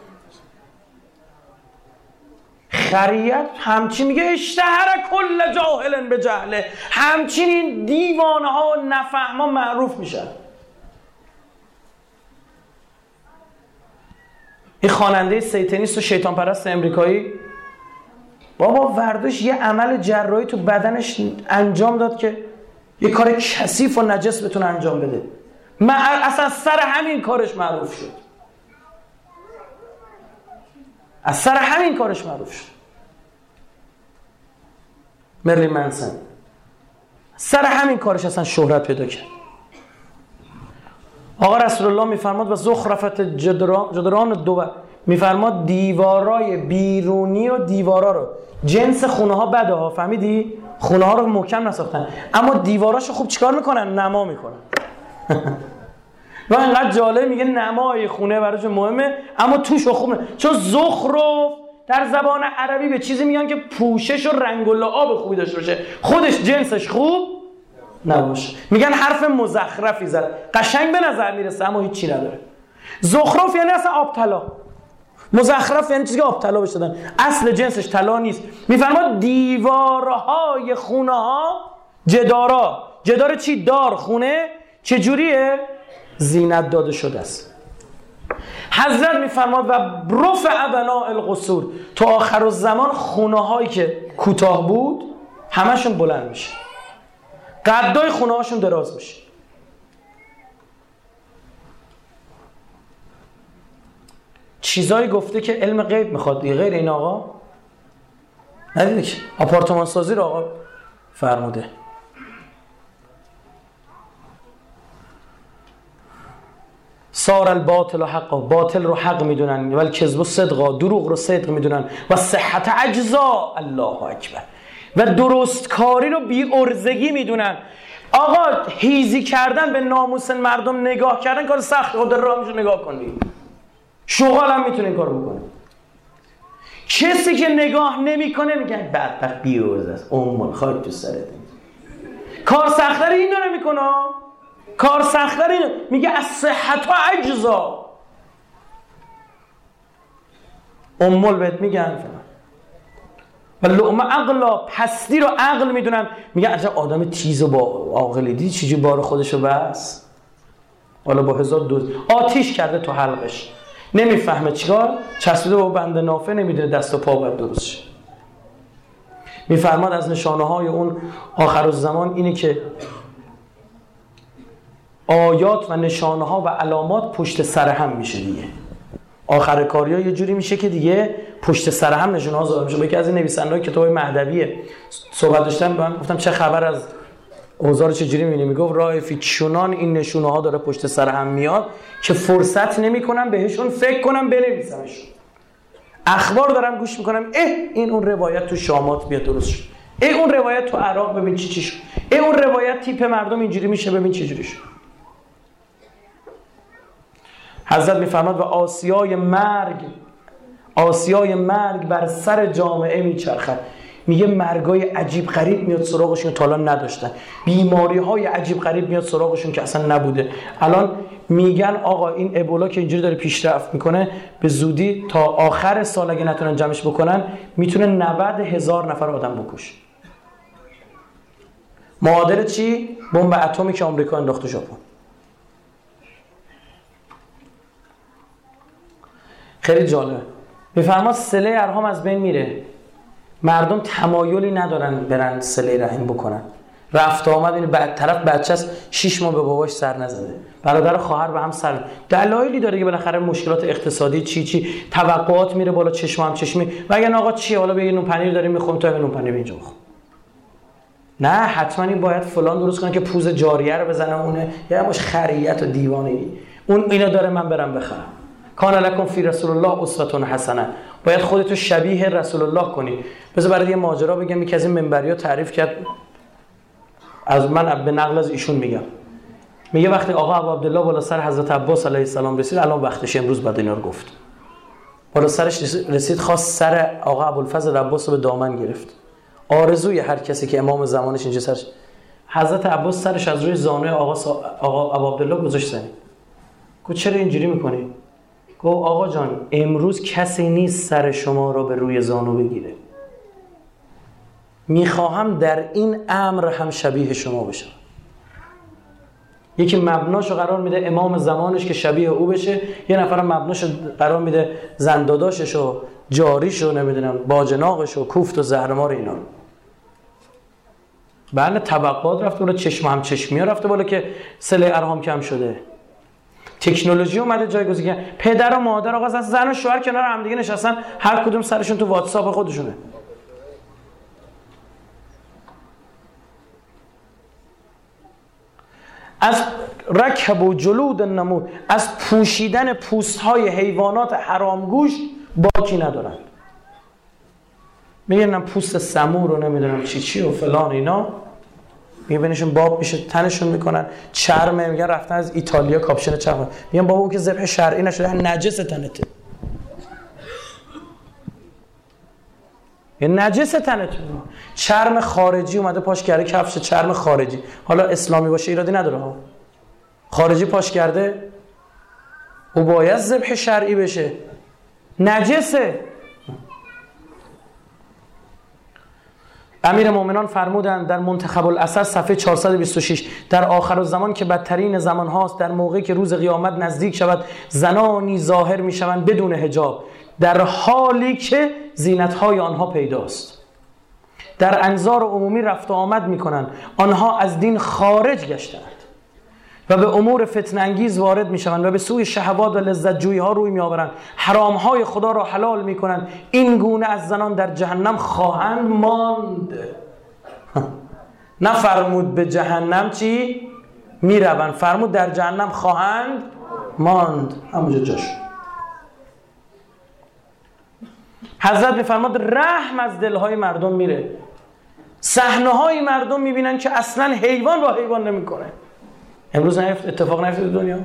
خریت همچین میگه اشتهر کل جاهل به جهله، همچین این دیوانه ها و نفهما معروف میشن. این خواننده سیتنیست و شیطان پرست امریکایی بابا ورزش یه عمل جراحی تو بدنش انجام داد که یه کار کثیف و نجس بتونه انجام بده. اصلا سر همین کارش معروف شد. از سر همین کارش معروف شد. مرلین منسن سر همین کارش اصلا شهرت پیدا کرد. آقا رسول الله میفرماد و زخرفت جدران دو، میفرماد دیوارای بیرونی و دیوارا رو، جنس خونه ها بده ها، فهمیدی؟ خونه ها رو محکم نساختن اما دیواراشو خوب چیکار میکنن؟ نما میکنن. و اینقدر جالب میگه نمای خونه براشون مهمه اما توش خوب نه. چون زخرف در زبان عربی به چیزی میگن که پوشش و رنگ و لعاب خوبی داشته باشه، خودش جنسش خوب نباشه. میگن حرف مزخرفی زد، قشنگ به نظر میرسه اما هیچی نداره. زخرف یعنی اصلا آب طلا، مزخرف یعنی چیزی که آب طلا بهش دادن، اصل جنسش طلا نیست. میفرماد دیوارهای خونه ها، جدار چی؟ دار، خونه چجوریه؟ زینت داده شده است. حضرت میفرماد و رفع بناء القصور، تو آخر الزمان خونه هایی که کوتاه بود همشون بلند میشه، قدای خونه هاشون دراز میشه. چیزایی گفته که علم غیب میخواد دیگه، غیر این آقا ندیده که آپارتمان سازی رو آقا فرموده. صار الباطل حقا، باطل رو حق میدونن، ولی کذب و صدقا، دروغ رو صدق میدونن، و صحت اجزا، الله اکبر، و درستکاری رو بی ارزگی میدونن. آقا هیزی کردن به ناموس مردم نگاه کردن کار سخته، خود راه میشه نگاه کنی، شغال هم میتونه این کار بکنه. کسی که نگاه نمیکنه میگن بدبخت بی‌عرضه است، امول خاک تو سرت. کار سخت‌تر این داره میکنه، کار سخت‌تر این میگه از صحت و اجزا، امول بهت میگن و لقمه عقلا، پستی رو عقل میدونن. میگه عجب آدم تیز و با عاقلی، دیدی چجوری بار خودشو بس، حالا با 1000 دوز آتیش کرده تو حلقش، نمیفهمه چیکار، چسبیده با بند نافه، نمیدونه دست و پا باید درست شه. میفرماد از نشانه های اون آخر الزمان اینه که آیات و نشانه ها و علامات پشت سر هم میشه دیگه. آخر کاریا یه جوری میشه که دیگه پشت سر هم نشونه ها ظاهر میشه. یکی از این نویسنده‌های کتاب مهدویه صحبت داشتم با هم، گفتم چه خبر از اوضاع چجوری می‌بینی؟ میگفت رایفی چونان این نشونه ها داره پشت سر هم میاد که فرصت نمی‌کنم بهشون فکر کنم بنویسمشون. اخبار دارم گوش میکنم، این اون روایت تو شامات بیاد درست شد، اون روایت تو عراق ببین چی شد، اون روایت تیپ مردم اینجوری میشه ببین چجوری شد. حضرت میفرماد و آسیای مرگ بر سر جامعه میچرخد. میگه مرگای عجیب غریب میاد سراغشون تا الان نداشتن، بیماری های عجیب غریب میاد سراغشون که اصلا نبوده. الان میگن آقا این ابولا که اینجوری داره پیشرفت میکنه، به زودی تا آخر سال اگه نتونن جمعش بکنن میتونه 90,000 نفر آدم بکشه. معادل چی؟ بمب اتمی که آمریکا انداخت ژاپن. خیلی جالبه. میفرماد صله ارحام از بین میره، مردم تمایلی ندارن برن صله رحم بکنن. رفت آمد این طرف بچه‌ست 6 ماه به باباش سر نزده، برادر و خواهر به هم سر، دلایلی داره که بالاخره مشکلات اقتصادی چی توقعات میره بالا، چشم هم چشمی، مگه آقا چیه حالا بگی نون پنیر داریم میخوام تو نون پنیر اینجا بخور. نه حتما این باید فلان درست کنن که پوز جاریه رو بزنه، اونه یه مش خریت و دیوانه‌ای اون اینا داره من برم بخرم. کان لکم فی رسول الله اسوه حسنه، باید خودتو شبیه رسول الله کنی. بذار برات یه ماجرا بگم. یکی از این منبری‌ها تعریف کرد، از من به نقل از ایشون میگم، میگه وقتی آقا ابو عبدالله بالا سر حضرت عباس علیه السلام رسید، الان وقتش امروز بعد اینا رو گفت، بالا سرش رسید، خواست سر آقا ابوالفضل عباس رو به دامن گرفت. آرزوی هر کسی که امام زمانش اینجا سرش، حضرت عباس سرش از روی زانوی آقا ابو عبدالله گذاشت زمین. گفت چرا اینجوری میکنی؟ گفت آقا جان امروز کسی نیست سر شما رو به روی زانو بگیره، میخواهم در این امر هم شبیه شما بشم. یکی مبناشو قرار میده امام زمانش که شبیه او بشه، یه نفر مبناشو قرار میده زنداداشش و جاریشو نمیدونم باجناقش و کوفت و زهرمار اینا. بله طبقات رفته بالا، چشم هم چشمی ها رفته بالا که صله ارحام کم شده. تکنولوژی اومده جایگزین کرد. پدر و مادر آقا زن و شوهر کنار هم دیگه نشستن، هر کدوم سرشون تو واتساپ خودشونه. از رکبوا جلود النمور، از پوشیدن پوست های حیوانات حرامگوش باکی ندارن. میگن پوست سمور رو نمیدونم چی و فلان اینا، میگن بینشون باب میشه تنشون میکنن، چرمه، میگن رفتن از ایتالیا کاپشن چرم، میگن بابا اون که ذبح شرعی نشده، نجس تنته، یه نجس تنته، چرم خارجی اومده پاش کرده، کفش چرم خارجی، حالا اسلامی باشه ایرادی نداره ها، خارجی پاش کرده او باید ذبح شرعی بشه، نجسه. امیر مومنان فرمودند در منتخب الاثر صفحه 426 در آخر الزمان که بدترین زمان هاست، در موقعی که روز قیامت نزدیک شود، زنانی ظاهر می شوند بدون حجاب، در حالی که زینت‌های آنها پیداست، در انظار عمومی رفت و آمد می کنند، آنها از دین خارج گشتند و به امور فتنه انگیز وارد می شوند و به سوی شهوات و لذت جویی ها روی می آورند، حرام های خدا را حلال می کنند. این گونه از زنان در جهنم خواهند ماند. نه فرمود به جهنم چی؟ می روند، فرمود در جهنم خواهند ماند، همونجا جاش. حضرت می فرماد رحم از دلهای مردم میره، صحنه های مردم می بینن که اصلا حیوان با حیوان نمی کنه. امروز اتفاق نیفتاد دنیا؟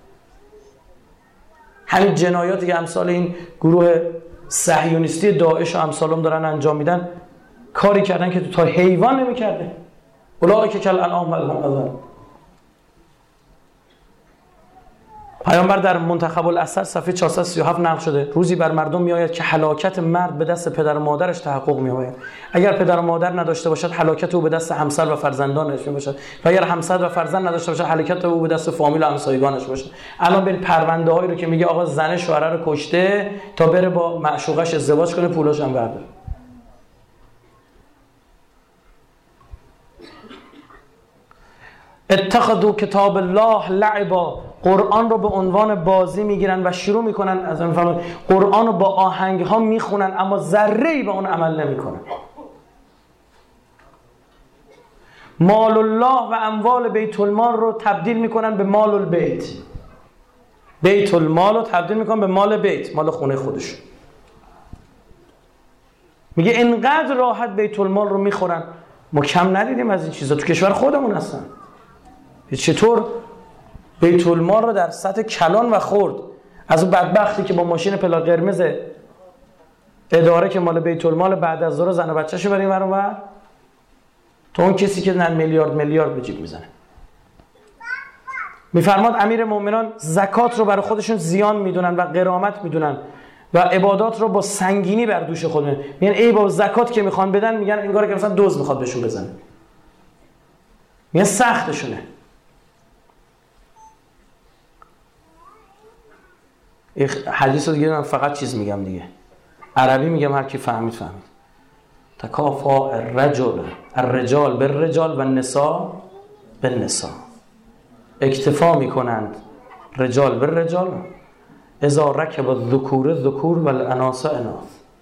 همین جنایاتی که امثال این گروه صهیونیستی داعش و امثالهم دارن انجام میدن، کاری کردن که تا حیوان نمی‌کرده. اولئک کالانعام بل هم اضل. پیامبر در منتخب الاثر صفحه 437 نقل شده روزی بر مردم میآید که هلاکت مرد به دست پدر و مادرش تحقق می‌یابد. اگر پدر و مادر نداشته باشد هلاکت او به دست همسر و فرزندانش میباشد و اگر همسر و فرزند نداشته باشد هلاکت او به دست فامیل و همسایگانش باشد. الان برید پرونده هایی رو که میگه آقا زن شوهر رو کشته تا بره با معشوقش ازدواج کنه پولاش هم برداره. اتخذوا کتاب الله لعبا، قرآن رو به عنوان بازی میگیرن و شروع میکنن از اون فرمان قرآن رو با آهنگ ها میخونن اما ذره‌ای به اون عمل نمیکنن. مال الله و اموال بیت المال رو تبدیل میکنن به مال البیت، بیت المال رو تبدیل میکنن به مال بیت، مال خونه خودشون. میگه اینقدر راحت بیت المال رو میخورن، ما کم ندیدیم از این چیزا، تو کشور خودمون هستن. چطور بیت المال رو در سطح کلان و خرد، از اون بدبختی که با ماشین پلا قرمز اداره که مال بیت المال بعد از ظهر زن و بچه‌شو بریم برام، تو اون کسی که نه میلیارد به جیب میزنه. میفرماد امیر مومنان زکات رو برای خودشون زیان میدونن و غرامت میدونن و عبادات رو با سنگینی بر دوش خود میدونن. میگن ای با زکات که میخوان بدن، میگن انگار که مثلا دزد میخواد بهشون بزنه، میگن سختشونه. حدیث رو دیگه من فقط چیز میگم دیگه، عربی میگم، هر کی فهمید. تکافا الرجال بالرجال و النساء بالنساء، اکتفا میکنند رجال بالرجال اذا رکب الذکور الذکور و الاناث اناث.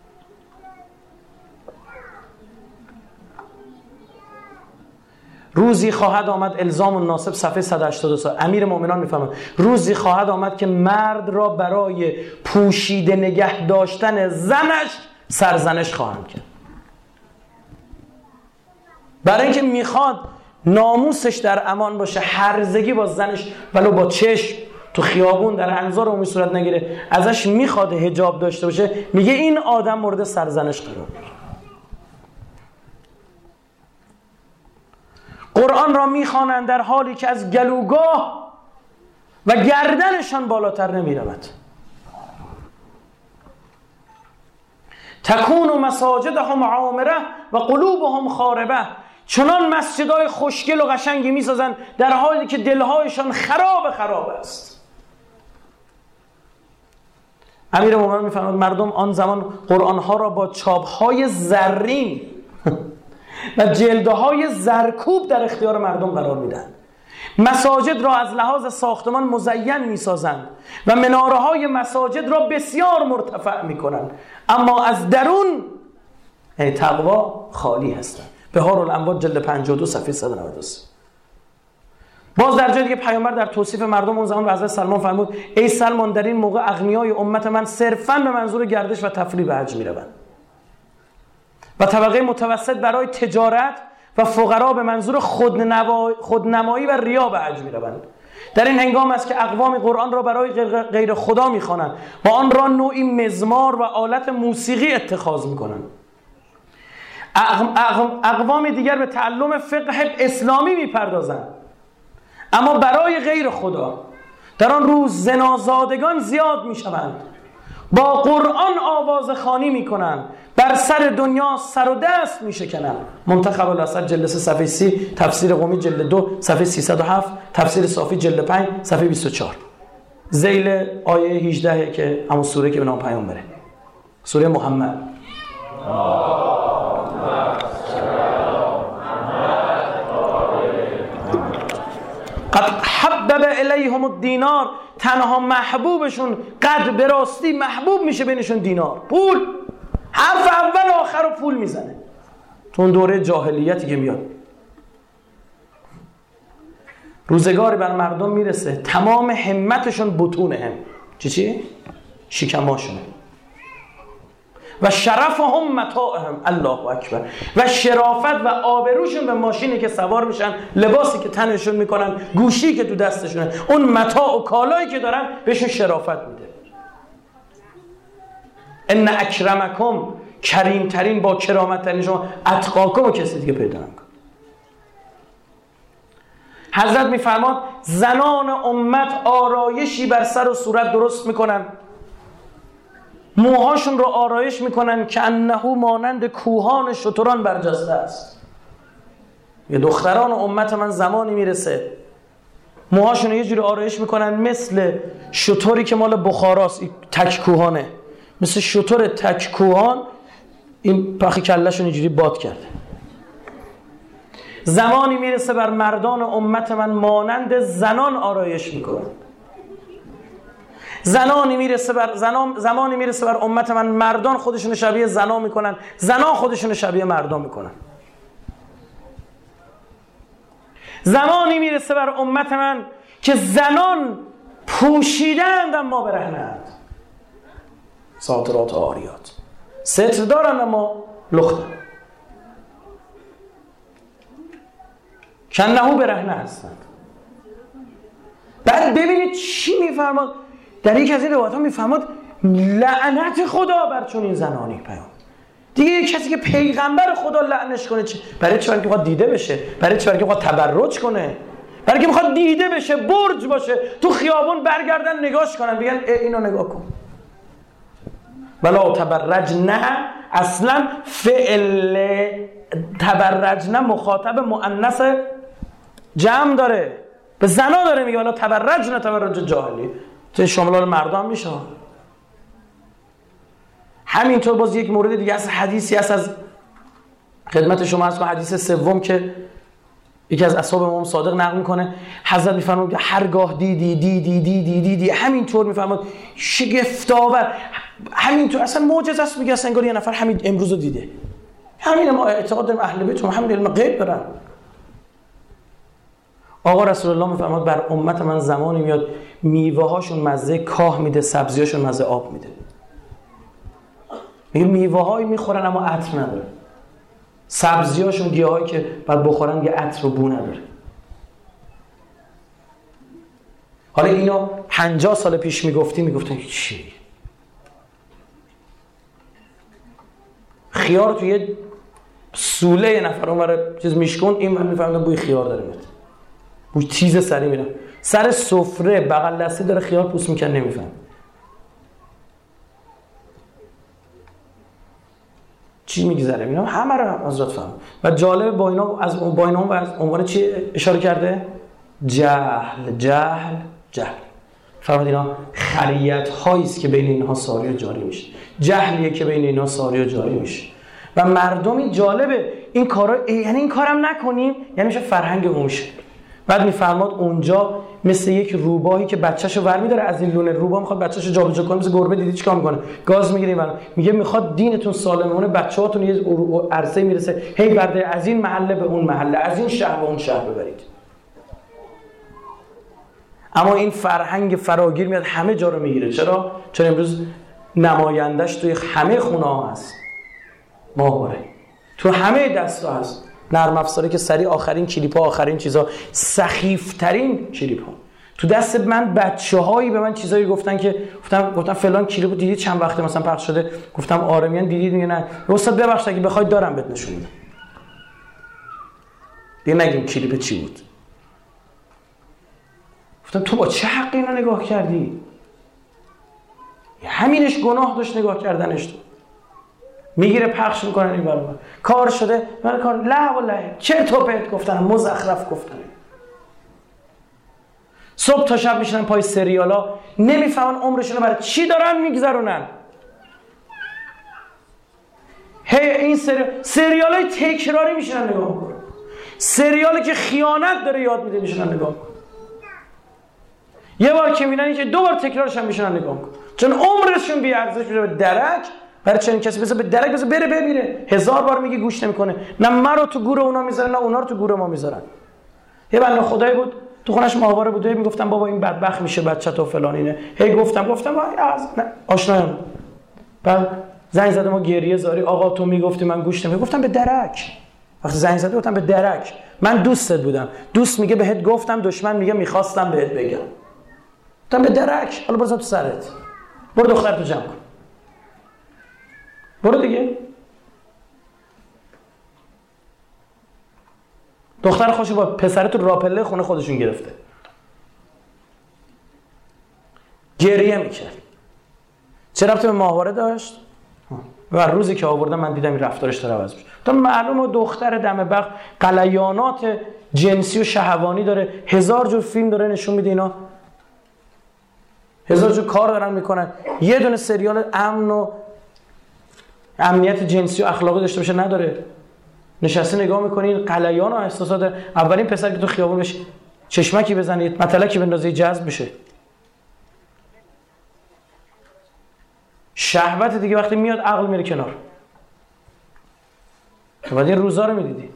روزی خواهد آمد، الزام الناصب صفحه 182. امیر مومنان میفهمند روزی خواهد آمد که مرد را برای پوشیده نگه داشتن زنش سرزنش خواهند کرد، برای اینکه میخواد ناموسش در امان باشه، هرزگی با زنش ولو با چشم تو خیابون در انظار عمومی صورت نگیره، ازش میخواد حجاب داشته باشه، میگه این آدم مورد سرزنش قرار میگیره. قرآن را میخوانند در حالی که از گلوگاه و گردنشان بالاتر نمیرود. تکون مساجدهم عامره و قلوبهم خاربه، چنان مسجدهای خوشگل و قشنگی میسازند در حالی که دلهایشان خراب است. امیر مومنان میفرماید مردم آن زمان قرآنها را با چاپهای زرین و جلدهای زرکوب در اختیار مردم قرار میدن. مساجد را از لحاظ ساختمان مزین میسازند و مناره‌های مساجد را بسیار مرتفع میکنند، اما از درون یعنی تقوا خالی هستند. بهار الانوار جلد 52 صفحه 193. باز در جای دیگه پیامبر در توصیف مردم اون زمان به حضرت سلمان فرمود ای سلمان در این موقع اغنیای امت من صرفاً به منظور گردش و تفریح به حج میروند و طبقه متوسط برای تجارت و فقرا به منظور خودنمایی و ریا به حج میروند. در این هنگام است که اقوام قرآن را برای غیر خدا میخوانند و آن را نوعی مزمار و آلت موسیقی اتخاذ میکنند. اقوام دیگر به تعلم فقه اسلامی میپردازند اما برای غیر خدا. در آن روز زنازادگان زیاد میشوند، با قرآن آواز خوانی میکنند، بر سر دنیا سر و دست میشکنند. منتخب الاسد جلد 3 صفحه 30، تفسیر قمی جلد 2 صفحه 307، تفسیر صافی جلد 5 صفحه 24. ذیل آیه 18 که همون سوره که به نام پیامبره، سوره محمد. قد حبب الیهم الدینار، تنها محبوبشون قد به راستی محبوب میشه بینشون دینار، پول. حرف اول و آخر رو پول میزنه. تو اون دوره جاهلیتی که میاد روزگاری بر مردم میرسه تمام همتشون بطونهم، چی؟ شکماشونه. و شرفهم متاعهم، الله اکبر، و شرافت و آبروشون به ماشینی که سوار میشن، لباسی که تنشون میکنن، گوشی که تو دستشونه، اون متاع و کالایی که دارن بهشون شرافت میده. ان اکرمکم، کریمترین با کرامتترین شما، اتقاکم و کسی دیگه پیدا نمیکنه. حضرت میفرماد زنان امت آرایشی بر سر و صورت درست میکنن، موهاشون رو آرایش میکنن که انه مانند کوهان شتران برجسته است. یه دختران امت من زمانی میرسه موهاشون رو یه جوری آرایش میکنن مثل شتری که مال بخاراست، تک کوهانه، مثل شتر تک کوهان، این پخی کلهشون اینجوری باد کرده. زمانی میرسه بر مردان امت من مانند زنان آرایش میکنن. زمانی میرسه بر امت من مردان خودشون شبیه زنا میکنن، زنان خودشون شبیه مردان میکنن. زمانی میرسه بر امت من که زنان پوشیدند اما برهنند، ساترات عاریات، ستر دارن اما لختن، کنهو برهنه هستند. بعد ببینید چی میفرماد در یک از این روایت ها، میفرماد لعنت خدا بر چون این زنانی. پیام دیگه یک کسی که پیغمبر خدا لعنش کنه برای چی؟ برای که میخواد دیده بشه، برای چی؟ برای که میخواد تبرج کنه، برای که میخواد دیده بشه، برج باشه، تو خیابون برگردن نگاش کنن بگن اینو نگاه کن. ولا تبرجن، اصلا فعل تبرجن مخاطب مؤنث جمع داره، به زنا داره میگه ولا تبرجن تبرج جاهلی، تو شامل مردم میشه. همینطور باز یک مورد دیگه از حدیثی هست از خدمت شما، از حدیث سوم که یکی از اصحاب امام صادق نقل میکنه، حضرت میفرماد هرگاه دیدی همینطور میفرماد شگفت‌آور، همینطور اصلا معجزه است، میگه اصلا انگار یه نفر همین امروز رو دیده. همین ما اعتقاد داریم اهل بیت همین علم غیب دارن. آقا رسول الله میفرماد بر امت من زمانی میاد میوه هاشون مزه کاه میده، سبزیاشون مزه آب میده. میگه میوه هایی میخورن اما عطر نداره، سبزیاشون گیاهایی که بعد بخورن یه عطر و بو نداره. حالا اینو 50 سال پیش میگفتن چی؟ خیار توی یه سوله یه نفر اونور چیز میشکن، این من میفهمم بوی خیار داره میاد، بوی تیز سری میره سر سفره بغل دستی داره خیار پوست میکنه، نمیفهم چی میگذره. میگم همه رو حضرت فهم. و جالب با اینا از عنوان چی اشاره کرده؟ جهل. فرمود اینا خلیت هایی است که بین اینها ساری و جاری میشه، جهلیه که بین اینها ساری و جاری میشه. و مردمی جالبه این کارا، یعنی این کارم نکنیم یعنی میشه فرهنگ عمومی. بعد میفرماد اونجا مثل یک روباهی که بچه‌شو ور می‌داره از این لونه روباه، میخواد بچه‌شو جابجا کنه، مثل گربه دیدی چیکار میکنه؟ گاز میگیره میگه میخواد دینتون سالمونه، بچه‌هاتون یه عرصه میرسه هی برده از این محله به اون محله، از این شهر به اون شهر ببرید. اما این فرهنگ فراگیر میاد همه جا رو میگیره. چرا؟ چون امروز نمایندش توی همه خونه ها هست، ماهواره تو همه دستا هست، نرم افزاری که سریع آخرین کلیپ ها، آخرین چیزا، سخیفترین کلیپ ها تو دست من. بچه‌هایی به من چیزایی گفتن که گفتم فلان کلیپو دیدید چند وقته مثلا پخش شده؟ گفتم آره. میگن دیدید؟ میگن نه. استاد ببخشید اگه بخواید دارم بهت نشون میدم. دیگه نگیم کلیپ چی بود. گفتم تو با چه حقی اینو نگاه کردی؟ همینش گناه داشت نگاه کردنش. تو میگیره پخش میکنن این برابر کار شده. من کار لا والله چرت و پرت گفتن، مزخرف گفتن. صبح تا شب میشنن پای سریالا، نمیفهمن عمرشون رو برای چی دارن میگذرونن. این سریالای تکراری میشنن نگاه میکنن، سریالی که خیانت داره یاد میده میشنن نگاه میکنن. یه بار که میبینن که دو بار تکرارش هم میشنن نگاه میکنن، چون عمرشون بی ارزش میشه به درک. برای چنین کسی بذار به درک بذار بره بمیره. 1000 بار میگه گوش نمیکنه. نه ما رو تو گور اونا میذارن، نه اونا رو تو گور ما میذارن. یه بنده خدایی بود تو خونش ماهواره بود، میگفتم بابا این بدبخت میشه بچه‌ت و فلان اینه. هی گفتم آشنایان. بعد زنگ زدم و گریه زاری آقا تو میگفتی من گوش نمیدم. گفتم به درک. وقتی زنگ زدم گفتم به درک. من دوستت بودم. دوست میگه بهت گفتم، دشمن میگه میخواستم بهت بگم. گفتم به درک. حالا بزن تو سرت. برو دخترتو جمع کن. برو دیگه. دختر خوشو با پسرت رو راپله خونه خودشون گرفته. گریه میکرد. چه ربطی به ماهواره داشت؟ و روزی که آوردم من دیدم این رفتارش داره عوض میشه. تا معلومه دختر دم بخت غلیانات جنسی و شهوانی داره، 1000 جور فیلم داره نشون میده، اینا 1000 جور کار دارن میکنن. یه دونه سریال امن و امنیت جنسی و اخلاقی داشته باشه نداره. نشسته نگاه میکنی این غلیان و احساسات. اولین پسر که تو خیابون بهش چشمکی بزنید، متلکی بندازی، جذب بشه. شهوت دیگه وقتی میاد عقل میره کنار. بعد این روزا رو میدیدی.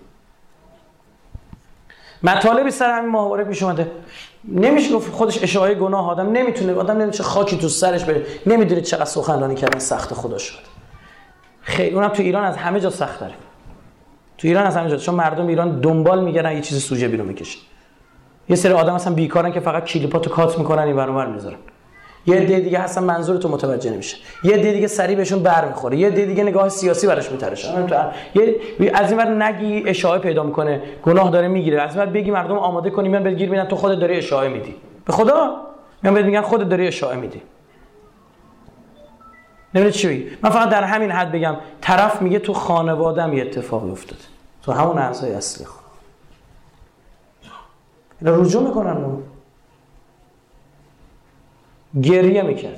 مطالبی سر همین ماهواره پیش اومده. نمیشه گفت خودش اشاعه گناه. آدم نمیتونه چه خاکی تو سرش بره. نمیدونه چقدر سخنرانی کردن سخت خدا شد. خیلی اونم تو ایران از همه جا سخت داره. تو ایران از همه جا، چون مردم ایران دنبال میگردن یه چیز سوژه بیرون بکشه. یه سری آدم اصلا بیکارن که فقط کلیپاتو کات میکنن این ور اونور میذارن. یه عده دیگه هستن منظورتو متوجه نمیشه. یه عده دیگه سریع بهشون برمیخوره. یه عده دیگه نگاه سیاسی براش میترشه. از این ور نگی اشاعه پیدا میکنه، گناه داره میگیره. از این ور بگی مردم آماده کنی میان بهت گیر میدن تو خودت داری اشاعه میدی. به خدا میان بهت میگن خودت داری اشاعه میدی. نمیدونی چی بگی. من فقط در همین حد بگم طرف میگه تو خانواده‌ام یه اتفاقی افتاد. تو همون اعضای اصلی خانواده. اینا رجوع میکنن. گریه میکرد.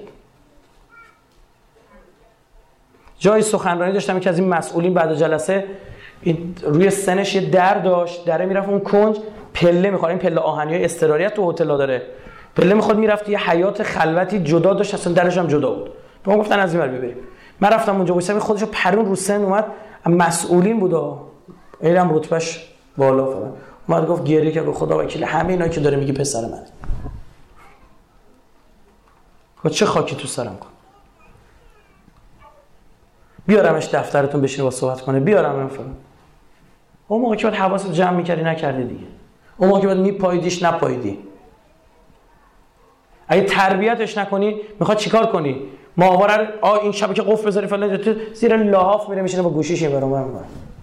جای سخنرانی داشتم که از این مسئولین بعد جلسه روی سنش یه در داشت، دره میرفت اون کنج پله میخواد. این پله آهنیای استراریت تو هتل‌ها داره. پله میخواد میرفت یه حیات خلوتی جدا داشت، اصلا درش هم جدا بود. به ما گفتن از این ور ببریم. من رفتم اونجا وایسادم، خودشو پرون رو سن اومد. مسئولین بود. اینم رتبهش بالا فلان. اومد گفت گریه کرد خدا وکیل همه اینا که داره میگه پسر من. چه خاکی تو سرم کن. بیارمش دفترتون بشینه با صحبت کنه. بیارم من فلان. اون موقع که باید حواست جمع میکردی نکردی دیگه. اون موقع که باید میپاییدیش نپاییدی. اگه تربیتش نکنی میخواد چیکار کنی؟ ماهواره این شبکه قفل بذاری فلان تو زیر لحاف میره میشینه با گوشیش این برام میکنه.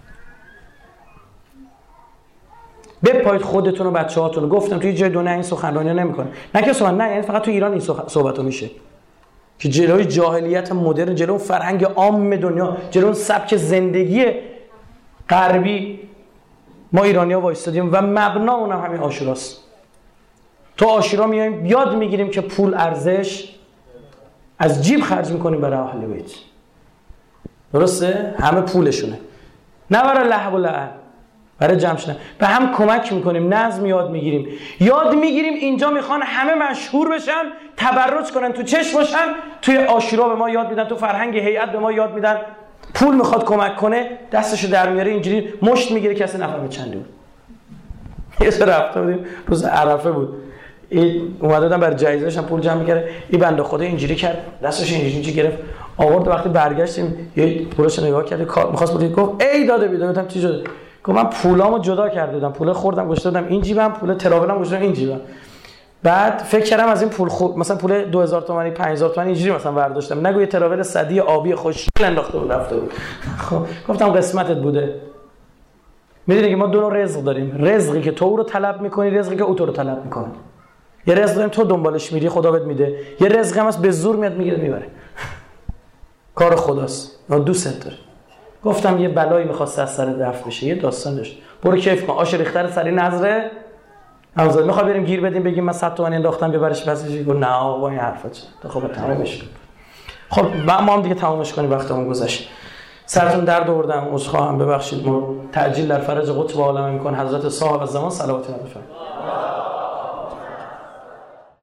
بپایید خودتون و بچه‌هاتون. گفتم توی جای دنیا این سخنرانی نمیکنه. نه که سخن نه، یعنی فقط تو ایران این صحبتو میشه که جلوی جاهلیت مدرن، جلوی فرهنگ عام دنیا، جلوی سبک زندگی غربی ما ایرانی‌ها وایستادیم و مبنا اونم همین عاشوراست. تو عاشورا میایم یاد میگیریم که پول ارزش از جیب خرج میکنیم برای اهل بیت. درسته؟ همه پولشونه. نه برای لهو و لعب. برای جمع شدن. به هم کمک میکنیم، نظم یاد میگیریم. یاد میگیریم اینجا میخوان همه مشهور بشن، تبرج کنن، تو چشم باشن. توی عاشورا به ما یاد میدن، تو فرهنگ هیئت به ما یاد میدن. پول میخواد کمک کنه، دستشو در میاره اینجوری مشت میگیره، کسی نفهمه چنده بود. یه سر رفته بودیم روز عرفه بود. اومده بودم برای جایزه‌اش پول جمع می‌کرد. این بنده خدا اینجوری کرد، دستش اینجوری گرفت آورد. وقتی برگشتیم یه پولش نگاه کرد، کار می‌خواست بده، گفت ای داده بیداد. گفتم چی شده؟ گفت من پولامو جدا کرده بودم، پول خوردم گذاشته بودم این جیبم، پول تراولم گذاشته این جیبم. بعد فکر کردم از این پول مثلا پول 2000 تومانی 5000 تومانی اینجوری مثلا برداشتم، نگو یه تراول صدی آبی خوشگل انداخته بود رفته بود. خب گفتم قسمتت بوده. میدونی که ما دو نوع رزق داریم، رزقی که تو رو طلب میکنی، رزقی که او تو رو طلب میکنه. یه رزق داریم تو دنبالش میری خدا بهت میده، یه رزق هم هست به زور میاد میگیره میبره. کار خداست، ما دوست داره. گفتم یه بلایی میخواست از سر دفع بشه، یه داستان داشت. برو کیف کن، آش ریختر سری نظره همزاد میخوای بریم گیر بدیم بگیم من 100 تومانی انداختم ببرش پسش. گفت نه آقا این حرفا چه تا خب تمامش کن. خب ما هم دیگه تمامش کنیم، وقتمون گذشت. سرتون درد آوردم، عذرخواهم، ببخشید. ما تعجیل در فرج قطب عالم میکن حضرت صاحب الزمان صلوات الله علیه.